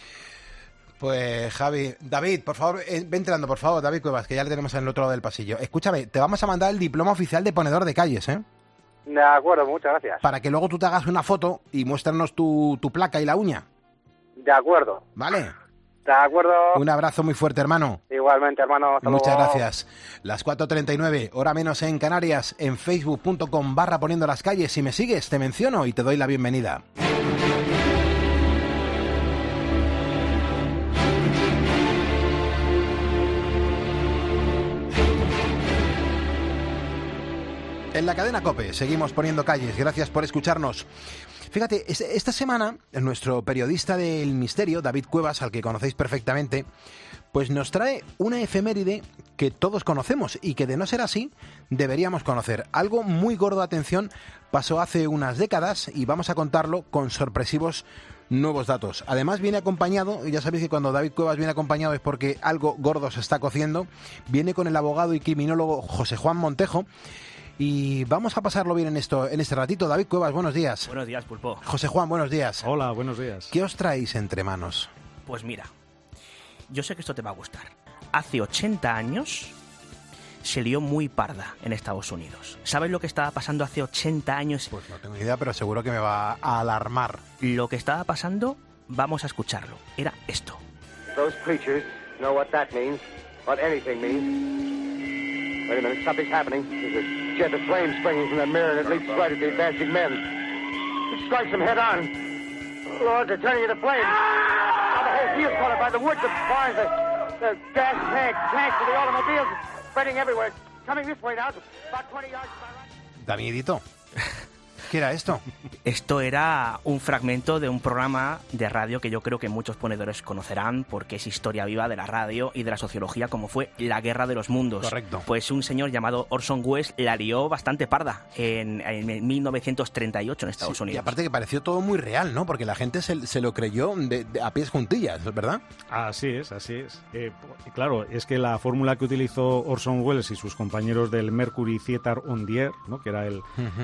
Pues Javi, David, por favor, ve entrando, por favor, David Cuevas, que ya le tenemos en el otro lado del pasillo. Escúchame, te vamos a mandar el diploma oficial de ponedor de calles, ¿eh? De acuerdo, muchas gracias. Para que luego tú te hagas una foto y muéstranos tu placa y la uña. De acuerdo. ¿Vale? De acuerdo. Un abrazo muy fuerte, hermano. Igualmente, hermano. Hasta Muchas luego. gracias. Las 4:39, hora menos en Canarias, en facebook.com/poniendo las calles. Si me sigues, te menciono y te doy la bienvenida. En la cadena COPE seguimos poniendo calles. Gracias por escucharnos. Fíjate, esta semana nuestro periodista del misterio, David Cuevas, al que conocéis perfectamente, pues nos trae una efeméride que todos conocemos y que, de no ser así, deberíamos conocer. Algo muy gordo, atención, pasó hace unas décadas y vamos a contarlo con sorpresivos nuevos datos. Además viene acompañado, y ya sabéis que cuando David Cuevas viene acompañado es porque algo gordo se está cociendo, viene con el abogado y criminólogo José Juan Montejo. Y vamos a pasarlo bien en este ratito. David Cuevas, buenos días. Buenos días, Pulpo. José Juan, buenos días. Hola, buenos días. ¿Qué os traéis entre manos? Pues mira, yo sé que esto te va a gustar. Hace 80 años se lió muy parda en Estados Unidos. ¿Sabes lo que estaba pasando hace 80 años? Pues no tengo ni idea, pero seguro que me va a alarmar. Lo que estaba pasando, vamos a escucharlo. Era esto. Those preachers know what that means, what anything means. Wait a minute, something's happening. There's a jet of flame springing from the mirror and it leaps right at the advancing men. It strikes them head on. Lord, they're turning into flames. Now the whole field's caught up by the woods, the barns, the gas tanks of the automobiles spreading everywhere. Coming this way now, about 20 yards to my right. Davidito, ¿qué era esto? Esto era un fragmento de un programa de radio que yo creo que muchos ponedores conocerán porque es historia viva de la radio y de la sociología, como fue La Guerra de los Mundos. Correcto. Pues un señor llamado Orson Welles la lió bastante parda en 1938 en Estados Unidos. Y aparte que pareció todo muy real, ¿no? Porque la gente se lo creyó a pies juntillas, ¿verdad? Así es, así es. Claro, es que la fórmula que utilizó Orson Welles y sus compañeros del Mercury Theatre on the Air, ¿no? Que era el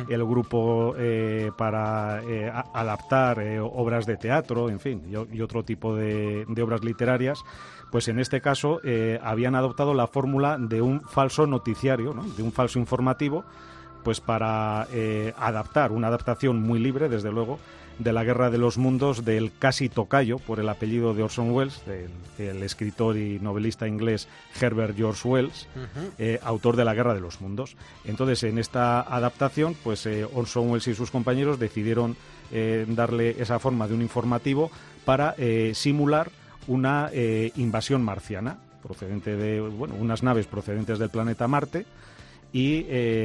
grupo para adaptar obras de teatro, en fin, y otro tipo de obras literarias, pues en este caso habían adoptado la fórmula de un falso noticiario, ¿no? De un falso informativo, pues para adaptar, una adaptación muy libre, desde luego, de La Guerra de los Mundos del casi tocayo, por el apellido de Orson Welles, del escritor y novelista inglés Herbert George Wells, autor de La Guerra de los Mundos. Entonces, en esta adaptación, pues Orson Welles y sus compañeros decidieron darle esa forma de un informativo para simular una invasión marciana procedente de unas naves procedentes del planeta Marte. Y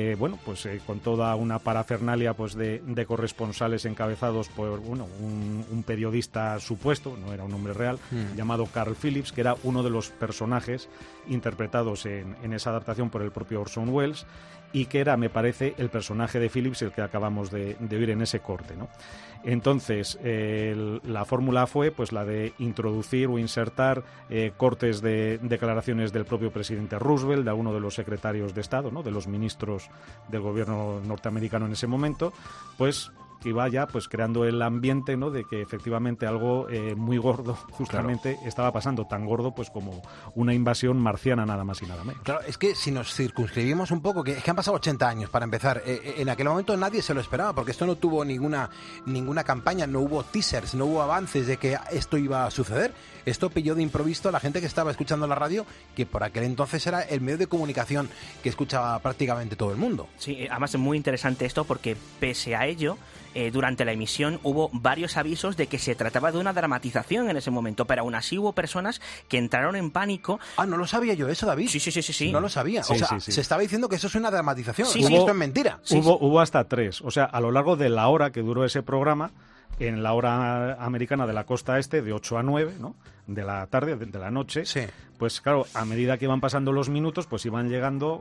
con toda una parafernalia pues de corresponsales encabezados por un periodista supuesto, no era un hombre real, llamado Carl Phillips, que era uno de los personajes interpretados en esa adaptación por el propio Orson Welles, y que era, me parece, el personaje de Phillips el que acabamos de oír en ese corte, ¿no? Entonces, la fórmula fue pues la de introducir o insertar cortes de declaraciones del propio presidente Roosevelt, de alguno de los secretarios de Estado, ¿no? De los ministros del gobierno norteamericano en ese momento, pues que iba ya pues creando el ambiente, ¿no? De que efectivamente algo muy gordo justamente estaba pasando, tan gordo pues como una invasión marciana, nada más y nada menos. Claro, es que si nos circunscribimos un poco, que han pasado 80 años para empezar, en aquel momento nadie se lo esperaba, porque esto no tuvo ninguna campaña, no hubo teasers, no hubo avances de que esto iba a suceder. Esto pilló de improviso a la gente que estaba escuchando la radio, que por aquel entonces era el medio de comunicación que escuchaba prácticamente todo el mundo. Sí, además es muy interesante esto porque pese a ello, durante la emisión hubo varios avisos de que se trataba de una dramatización en ese momento, pero aún así hubo personas que entraron en pánico. Ah, no lo sabía yo eso, David. Sí. No lo sabía. Sí, o sea, sí. Se estaba diciendo que eso es una dramatización. Sí, esto es mentira. Hubo hasta 3. O sea, a lo largo de la hora que duró ese programa, en la hora americana de la costa este, de 8 a 9, ¿no? De la tarde, de la noche, pues claro, a medida que iban pasando los minutos, pues iban llegando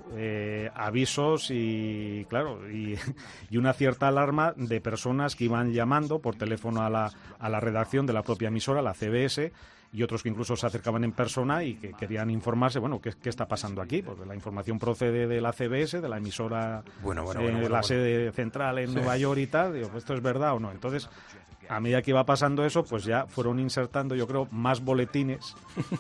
avisos y, claro, y una cierta alarma de personas que iban llamando por teléfono a la redacción de la propia emisora, la CBS, y otros que incluso se acercaban en persona y que querían informarse, bueno, ¿qué está pasando aquí? Porque la información procede de la CBS, de la emisora, la sede central en Nueva York y tal. Digo, ¿esto es verdad o no? Entonces, a medida que iba pasando eso, pues ya fueron insertando, yo creo, más boletines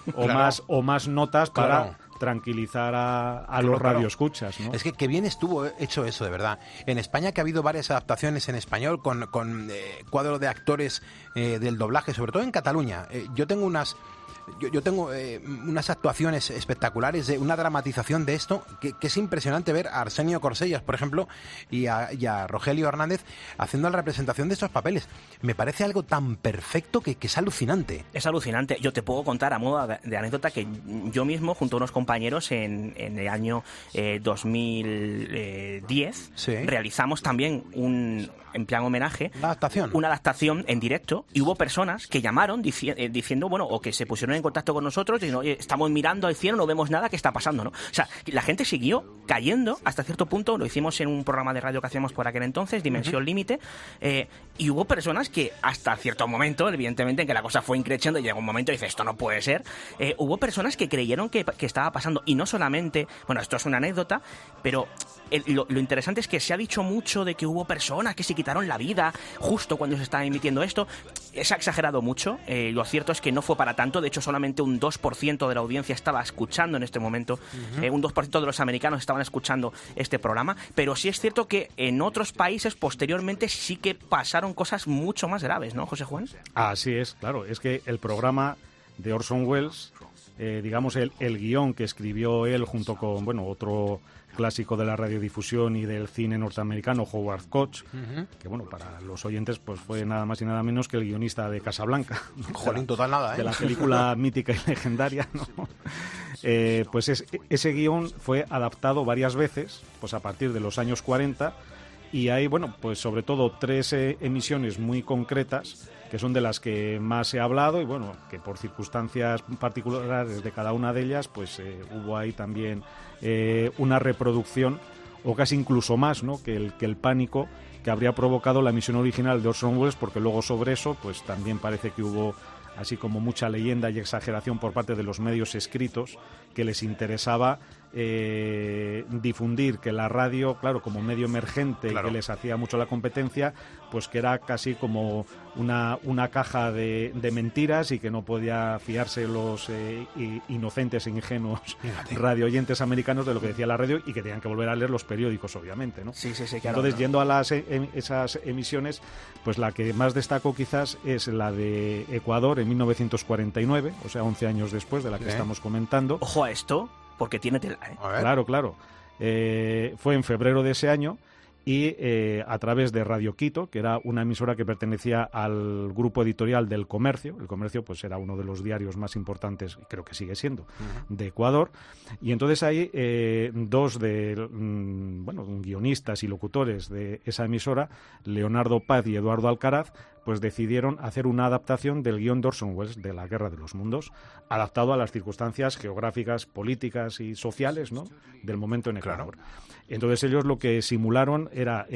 o más notas para tranquilizar a los radioescuchas, ¿no? Es que qué bien estuvo hecho eso, de verdad. En España, que ha habido varias adaptaciones en español con cuadro de actores del doblaje, sobre todo en Cataluña. Yo tengo unas Yo tengo unas actuaciones espectaculares, de una dramatización de esto, que es impresionante ver a Arsenio Corsellas, por ejemplo, y a Rogelio Hernández haciendo la representación de estos papeles. Me parece algo tan perfecto que es alucinante. Es alucinante. Yo te puedo contar a modo de anécdota que yo mismo, junto a unos compañeros, en el año 2010, realizamos también en plan homenaje, una adaptación en directo, y hubo personas que llamaron diciendo, bueno, o que se pusieron en contacto con nosotros diciendo, oye, estamos mirando al cielo, no vemos nada, ¿qué está pasando?, ¿no? O sea, la gente siguió cayendo hasta cierto punto. Lo hicimos en un programa de radio que hacíamos por aquel entonces, Dimensión Límite, y hubo personas que hasta cierto momento, evidentemente, en que la cosa fue increciendo y llegó un momento y dice, esto no puede ser, hubo personas que creyeron que estaba pasando, y no solamente, bueno, esto es una anécdota, pero lo interesante es que se ha dicho mucho de que hubo personas que se quitaron la vida justo cuando se estaba emitiendo esto. Se ha exagerado mucho. Lo cierto es que no fue para tanto. De hecho, solamente un 2% de la audiencia estaba escuchando en este momento. Un 2% de los americanos estaban escuchando este programa. Pero sí es cierto que en otros países posteriormente sí que pasaron cosas mucho más graves, ¿no, José Juan? Así es, claro. Es que el programa de Orson Welles, digamos, el guión que escribió él junto con, bueno, otro clásico de la radiodifusión y del cine norteamericano, Howard Koch, que, bueno, para los oyentes pues fue nada más y nada menos que el guionista de Casablanca, ¿no? Jolín, total nada, ¿eh? De la película mítica y legendaria, ¿no? Pues ese guión fue adaptado varias veces, pues a partir de los años 40, y hay, bueno, pues sobre todo 3 emisiones muy concretas que son de las que más se ha hablado, y bueno, que por circunstancias particulares de cada una de ellas, pues hubo ahí también una reproducción, o casi incluso más, ¿no?, que el pánico que habría provocado la emisión original de Orson Welles, porque luego sobre eso, pues también parece que hubo así como mucha leyenda y exageración por parte de los medios escritos, que les interesaba difundir que la radio, claro, como medio emergente, que les hacía mucho la competencia, pues que era casi como una caja de mentiras, y que no podía fiarse los inocentes e ingenuos radioyentes americanos de lo que decía la radio, y que tenían que volver a leer los periódicos, obviamente, ¿no? Sí, claro. Entonces, yendo a esas emisiones, pues la que más destacó quizás es la de Ecuador en 1949, o sea, 11 años después de la que estamos comentando. Ojo a esto, porque tiene tela, ¿eh? Claro. Fue en febrero de ese año, y a través de Radio Quito, que era una emisora que pertenecía al grupo editorial del Comercio. El Comercio pues era uno de los diarios más importantes, creo que sigue siendo, de Ecuador. Y entonces ahí dos guionistas y locutores de esa emisora, Leonardo Paz y Eduardo Alcaraz, pues decidieron hacer una adaptación del guión de Orson Welles de La Guerra de los Mundos, adaptado a las circunstancias geográficas, políticas y sociales, ¿no?, del momento en Ecuador. Entonces ellos lo que simularon era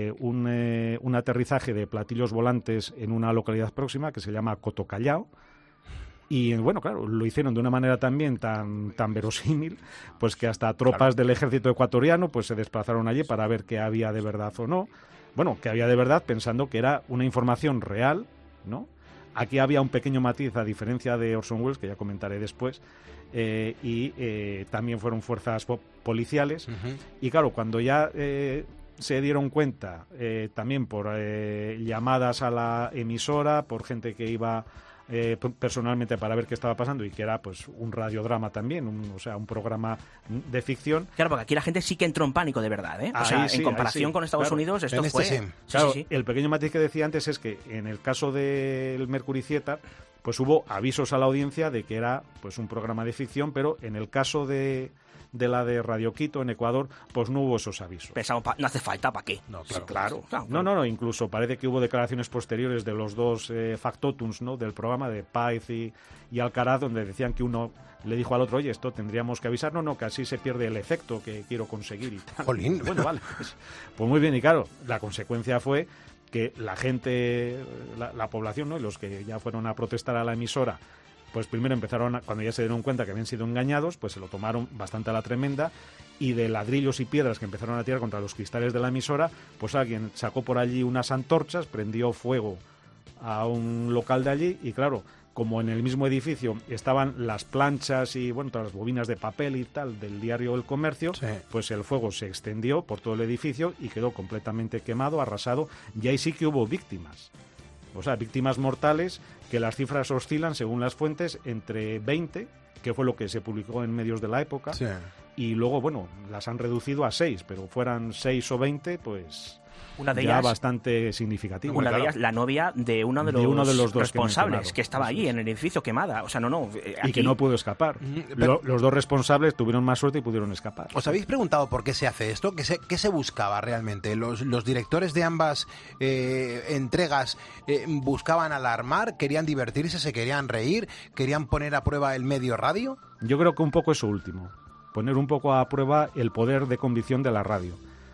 un aterrizaje de platillos volantes en una localidad próxima que se llama Cotocallao. Y bueno, claro, lo hicieron de una manera también tan verosímil, pues que hasta tropas del ejército ecuatoriano pues se desplazaron allí para ver qué había de verdad o no. Bueno, que había de verdad, pensando que era una información real, ¿no? Aquí había un pequeño matiz, a diferencia de Orson Welles, que ya comentaré después, y también fueron fuerzas policiales. Y claro, cuando ya se dieron cuenta, también por llamadas a la emisora, por gente que iba personalmente para ver qué estaba pasando, y que era pues un radiodrama también, un programa de ficción. Claro, porque aquí la gente sí que entró en pánico de verdad, ¿eh? O sea, en comparación con Estados Unidos, esto fue... Sí. El pequeño matiz que decía antes es que en el caso del Mercury Theatre, pues hubo avisos a la audiencia de que era pues un programa de ficción, pero en el caso de la de Radio Quito en Ecuador, pues no hubo esos avisos. Pensamos, no hace falta, ¿para qué? No, claro. No, incluso parece que hubo declaraciones posteriores de los dos factotums, ¿no?, del programa, de Páez y Alcaraz, donde decían que uno le dijo al otro, oye, esto tendríamos que avisar, no, que así se pierde el efecto que quiero conseguir y tal. Jolín. Bueno, vale. Pues muy bien, y claro, la consecuencia fue que la gente, la población, ¿no?, y los que ya fueron a protestar a la emisora, pues primero empezaron, cuando ya se dieron cuenta que habían sido engañados, pues se lo tomaron bastante a la tremenda, y de ladrillos y piedras que empezaron a tirar contra los cristales de la emisora, pues alguien sacó por allí unas antorchas, prendió fuego a un local de allí, y claro, como en el mismo edificio estaban las planchas y bueno, todas las bobinas de papel y tal del diario El Comercio, pues el fuego se extendió por todo el edificio y quedó completamente quemado, arrasado, y ahí sí que hubo víctimas. O sea, víctimas mortales, que las cifras oscilan, según las fuentes, entre 20, que fue lo que se publicó en medios de la época, Sí. y luego, bueno, las han reducido a 6, pero fueran 6 o 20, pues Una de ya ellas, bastante significativo. Una de claro. ellas, la novia de uno de los dos responsables, que que estaba allí en el edificio quemada. O sea, Y que no pudo escapar. Los dos responsables tuvieron más suerte y pudieron escapar. ¿Os habéis preguntado por qué se hace esto? ¿Qué se buscaba realmente? ¿Los directores de ambas entregas buscaban alarmar, querían divertirse, se querían reír, querían poner a prueba el medio radio? Yo creo que un poco eso último. Poner un poco a prueba el poder de convicción de la radio.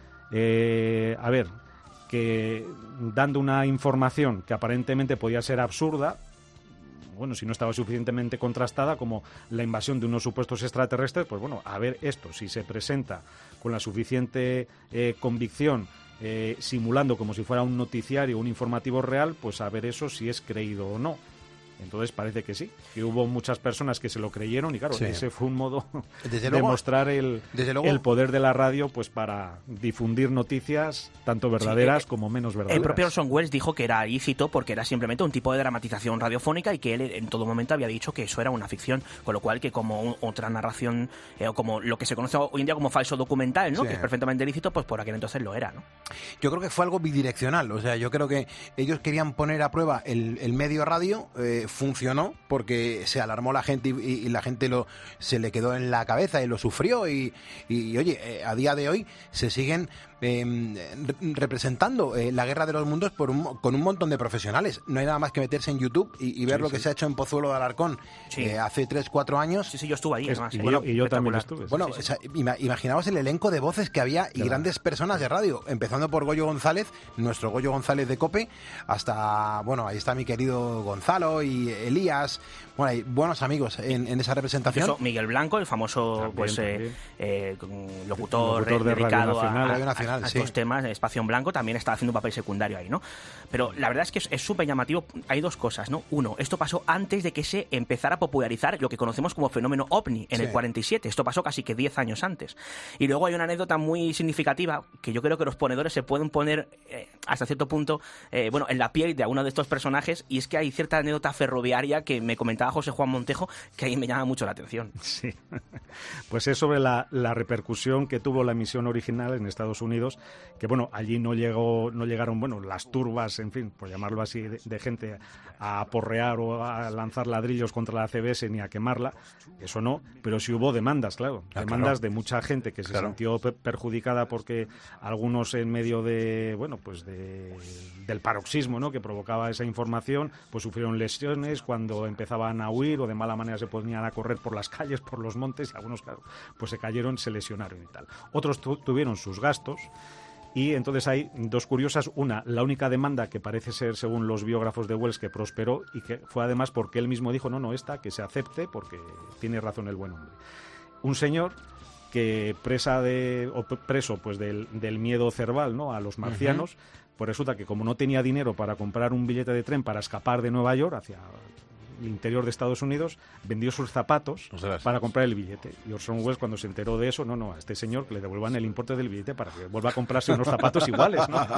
A ver, que dando una información que aparentemente podía ser absurda, bueno, si no estaba suficientemente contrastada, como la invasión de unos supuestos extraterrestres, pues bueno, a ver esto, si se presenta con la suficiente convicción, simulando como si fuera un noticiario, un informativo real, pues a ver eso si es creído o no. Entonces parece que sí, que hubo muchas personas que se lo creyeron y claro, Sí. ese fue un modo Desde de luego- mostrar el poder de la radio, pues para difundir noticias tanto verdaderas como menos verdaderas. El propio Orson Welles dijo que era ilícito porque era simplemente un tipo de dramatización radiofónica y que él en todo momento había dicho que eso era una ficción, con lo cual que como otra narración o como lo que se conoce hoy en día como falso documental, ¿no? Sí. Que es perfectamente ilícito, pues por aquel entonces lo era, ¿no? Yo creo que fue algo bidireccional, o sea, yo creo que ellos querían poner a prueba el medio radio, funcionó porque se alarmó la gente y la gente se le quedó en la cabeza y lo sufrió y oye, a día de hoy se siguen representando la Guerra de los Mundos con un montón de profesionales. No hay nada más que meterse en YouTube y ver Sí, lo que sí. se ha hecho en Pozuelo de Alarcón hace 3-4 años. Sí, yo estuve ahí, además. Y yo también estuve. Bueno, o sea, imaginaos el elenco de voces que había y grandes personas de radio, empezando por Goyo González, nuestro Goyo González de COPE, hasta, bueno, ahí está mi querido Gonzalo y Elías. Bueno, hay buenos amigos en esa representación. Incluso Miguel Blanco, el famoso También. locutor de Radio dedicado Nacional. a Radio Nacional, sí. estos temas, Espacio en Blanco, también está haciendo un papel secundario ahí, ¿no? Pero la verdad es que es súper llamativo. Hay dos cosas, ¿no? Uno, esto pasó antes de que se empezara a popularizar lo que conocemos como fenómeno OVNI en el 47. Esto pasó casi que 10 años antes. Y luego hay una anécdota muy significativa que yo creo que los ponedores se pueden poner hasta cierto punto, bueno, en la piel de alguno de estos personajes, y es que hay cierta anécdota ferroviaria que me comentaba José Juan Montejo que ahí me llama mucho la atención. Sí, pues es sobre la repercusión que tuvo la emisión original en Estados Unidos, que bueno, allí no llegaron, bueno, las turbas, en fin, por llamarlo así, de gente a aporrear o a lanzar ladrillos contra la CBS ni a quemarla, eso no, pero sí hubo demandas, claro, demandas de mucha gente que se sintió perjudicada porque algunos en medio de, bueno, pues del paroxismo, ¿no?, que provocaba esa información, pues sufrieron lesiones cuando empezaban a huir o de mala manera se ponían a correr por las calles, por los montes, y algunos, claro, pues se cayeron, se lesionaron y tal. Otros tuvieron sus gastos. Y entonces hay dos curiosas. Una, la única demanda que parece ser, según los biógrafos de Welles, que prosperó y que fue además porque él mismo dijo, no, esta, que se acepte porque tiene razón el buen hombre. Un señor que preso pues del miedo cerval, ¿no?, a los marcianos, pues resulta que como no tenía dinero para comprar un billete de tren para escapar de Nueva York hacia el interior de Estados Unidos, vendió sus zapatos para comprar el billete. Y Orson Welles, cuando se enteró de eso, no, a este señor que le devuelvan el importe del billete para que vuelva a comprarse unos zapatos iguales, ¿no?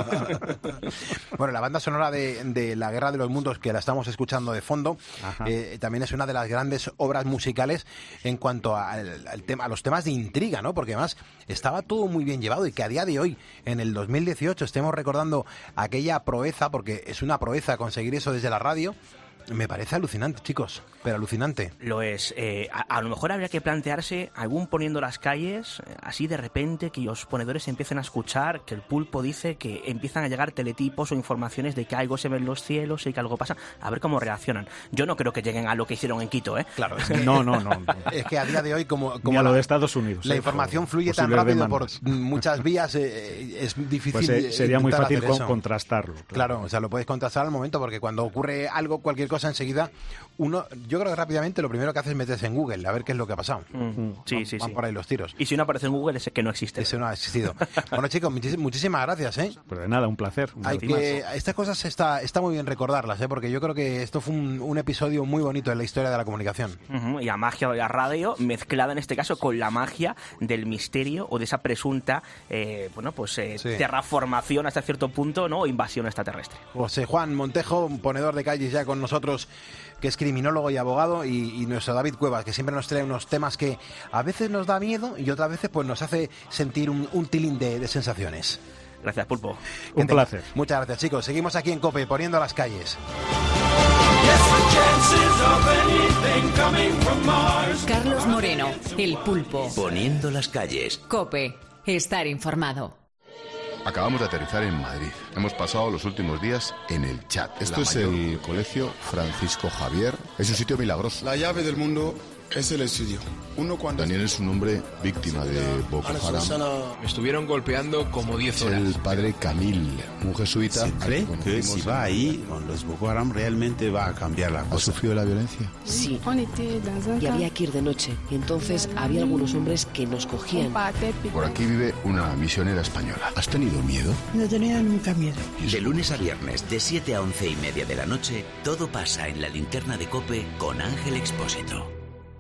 Bueno, la banda sonora de La Guerra de los Mundos, que la estamos escuchando de fondo, también es una de las grandes obras musicales en cuanto al tema, a los temas de intriga, ¿no? Porque además estaba todo muy bien llevado y que a día de hoy, en el 2018, estemos recordando aquella proeza, porque es una proeza conseguir eso desde la radio. Me parece alucinante, chicos, pero alucinante. Lo es. A lo mejor habría que plantearse algún poniendo las calles, así de repente que los ponedores empiecen a escuchar que el pulpo dice que empiezan a llegar teletipos o informaciones de que algo se ve en los cielos y que algo pasa. A ver cómo reaccionan. Yo no creo que lleguen a lo que hicieron en Quito, ¿eh? Claro, es que, no. Es que a día de hoy, como a lo de Estados Unidos. La información fluye tan rápido por muchas vías, es difícil. Pues sería muy fácil contrastarlo. Claro, o sea, lo puedes contrastar al momento, porque cuando ocurre algo, cualquier cosa, cosa enseguida, yo creo que rápidamente lo primero que hace es meterse en Google a ver qué es lo que ha pasado. Van por ahí los tiros. Y si no aparece en Google es que no existe. Ese no ha existido. Bueno, chicos, muchísimas gracias, ¿eh? Pues de nada, un placer. Estas cosas está muy bien recordarlas, ¿eh? Porque yo creo que esto fue un episodio muy bonito en la historia de la comunicación. Y la magia de la radio mezclada en este caso con la magia del misterio o de esa presunta terraformación hasta cierto punto, ¿no? O invasión extraterrestre. José Juan Montejo, ponedor de calles ya con nosotros, que es criminólogo y abogado, y nuestro David Cuevas, que siempre nos trae unos temas que a veces nos da miedo y otras veces pues nos hace sentir un tilín de sensaciones. Gracias, Pulpo. Un placer. Muchas gracias, chicos. Seguimos aquí en COPE, poniendo las calles. Carlos Moreno, el Pulpo. Poniendo las calles. COPE, estar informado. Acabamos de aterrizar en Madrid. Hemos pasado los últimos días en el chat. Esto es el Colegio Francisco Javier. Es un sitio milagroso. La llave del mundo es el estudio. Daniel es un hombre víctima de Boko Haram. Me estuvieron golpeando como 10 horas. El padre Camil, un jesuita. ¿Se cree que si va ahí con los Boko Haram realmente va a cambiar la cosa? ¿Has sufrido la violencia? Sí, y había que ir de noche. Entonces había algunos hombres que nos cogían. Por aquí vive una misionera española. ¿Has tenido miedo? No tenía nunca miedo. De lunes a viernes, de 7 a 11:30 de la noche, todo pasa en la linterna de COPE con Ángel Expósito.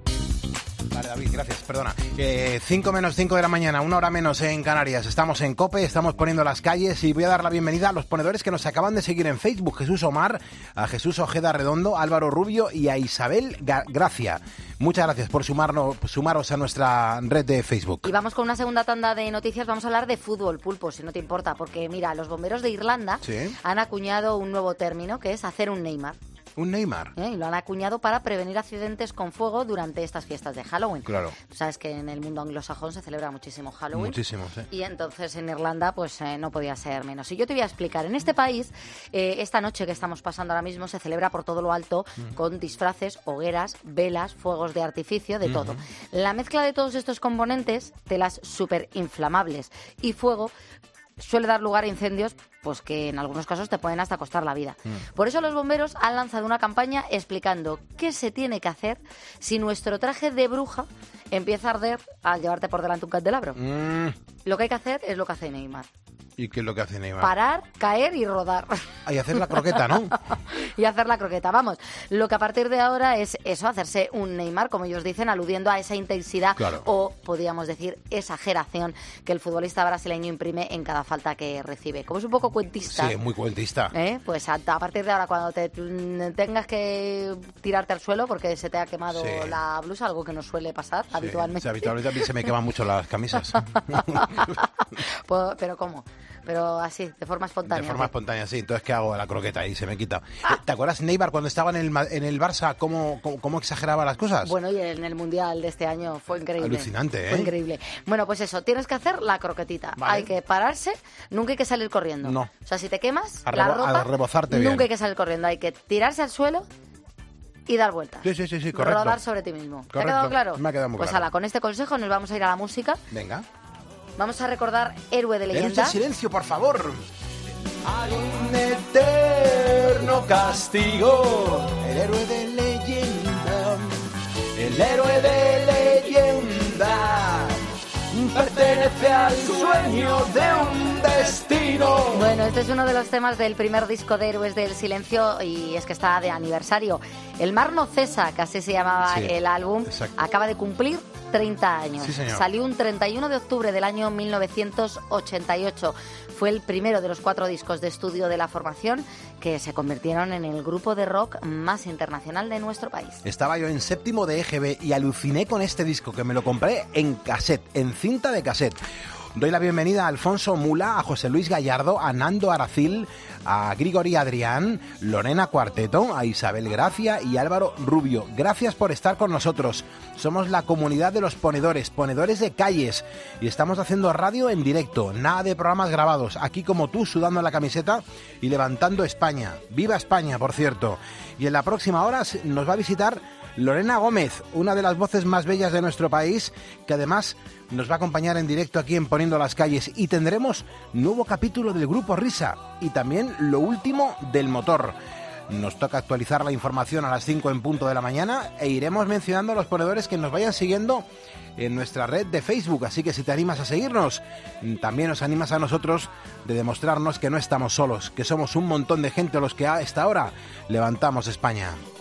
Vale, David, gracias, perdona. 5 menos 5 de la mañana, 1 hora menos en Canarias. Estamos en COPE, estamos poniendo las calles y voy a dar la bienvenida a los ponedores que nos acaban de seguir en Facebook. Jesús Omar, a Jesús Ojeda Redondo, Álvaro Rubio y a Isabel Gracia. Muchas gracias por sumaros a nuestra red de Facebook. Y vamos con una segunda tanda de noticias. Vamos a hablar de fútbol, Pulpo, si no te importa, porque mira, los bomberos de Irlanda han acuñado un nuevo término que es hacer un Neymar. Un Neymar. Y lo han acuñado para prevenir accidentes con fuego durante estas fiestas de Halloween. Claro. Tú sabes que en el mundo anglosajón se celebra muchísimo Halloween. Muchísimo, sí. Y entonces en Irlanda pues no podía ser menos. Y yo te voy a explicar. En este país, esta noche que estamos pasando ahora mismo se celebra por todo lo alto con disfraces, hogueras, velas, fuegos de artificio, de todo. La mezcla de todos estos componentes, telas súper inflamables y fuego, suele dar lugar a incendios pues que en algunos casos te pueden hasta costar la vida. Por eso los bomberos han lanzado una campaña explicando qué se tiene que hacer si nuestro traje de bruja empieza a arder al llevarte por delante un candelabro. Lo que hay que hacer es lo que hace Neymar. ¿Y qué es lo que hace Neymar? Parar, caer y rodar. Y hacer la croqueta, ¿no? Y hacer la croqueta, vamos. Lo que a partir de ahora es eso, hacerse un Neymar, como ellos dicen, aludiendo a esa intensidad o, podríamos decir, exageración que el futbolista brasileño imprime en cada falta que recibe. Como es un poco cuentista. Sí, muy cuentista. Pues a partir de ahora, cuando te tengas que tirarte al suelo porque se te ha quemado la blusa, algo que no suele pasar habitualmente. Sí, habitualmente a mí se me queman mucho las camisas. Pero ¿cómo? Pero así, de forma espontánea. De forma espontánea, sí. Entonces, ¿qué hago? La croqueta y se me quita. ¿Te acuerdas, Neymar, cuando estaba en el Barça, cómo exageraba las cosas? Bueno, y en el Mundial de este año fue increíble. Alucinante, ¿eh? Fue increíble. Bueno, pues eso, tienes que hacer la croquetita. Vale. Hay que pararse, nunca hay que salir corriendo. No. O sea, si te quemas la ropa, a rebozarte nunca bien. Hay que salir corriendo. Hay que tirarse al suelo y dar vueltas. Sí, correcto. Rodar sobre ti mismo. Correcto. ¿Te ha quedado claro? Me ha quedado muy pues claro. Con este consejo nos vamos a ir a la música. Venga. Vamos a recordar Héroe de Leyenda. Héroes del silencio, por favor. Hay un eterno castigo. El héroe de leyenda. El héroe de leyenda pertenece al sueño de un destino. Bueno, este es uno de los temas del primer disco de Héroes del Silencio y es que está de aniversario. El mar no cesa, que así se llamaba el álbum, acaba de cumplir 30 años. Sí, señor. Salió un 31 de octubre del año 1988. Fue el primero de los 4 discos de estudio de la formación que se convirtieron en el grupo de rock más internacional de nuestro país. Estaba yo en 7º de EGB y aluciné con este disco, que me lo compré en cassette, en cinta de cassette. Doy la bienvenida a Alfonso Mula, a José Luis Gallardo, a Nando Aracil, a Grigori Adrián, Lorena Cuarteto, a Isabel Gracia y Álvaro Rubio. Gracias por estar con nosotros. Somos la comunidad de los ponedores de calles, y estamos haciendo radio en directo, nada de programas grabados, aquí como tú, sudando la camiseta y levantando España. ¡Viva España, por cierto! Y en la próxima hora nos va a visitar Lorena Gómez, una de las voces más bellas de nuestro país, que además nos va a acompañar en directo aquí en Poniendo las Calles, y tendremos nuevo capítulo del Grupo Risa y también lo último del Motor. nos toca actualizar la información a las 5 en punto de la mañana e iremos mencionando a los ponedores que nos vayan siguiendo en nuestra red de Facebook, así que si te animas a seguirnos, también nos animas a nosotros de demostrarnos que no estamos solos, que somos un montón de gente los que a esta hora levantamos España.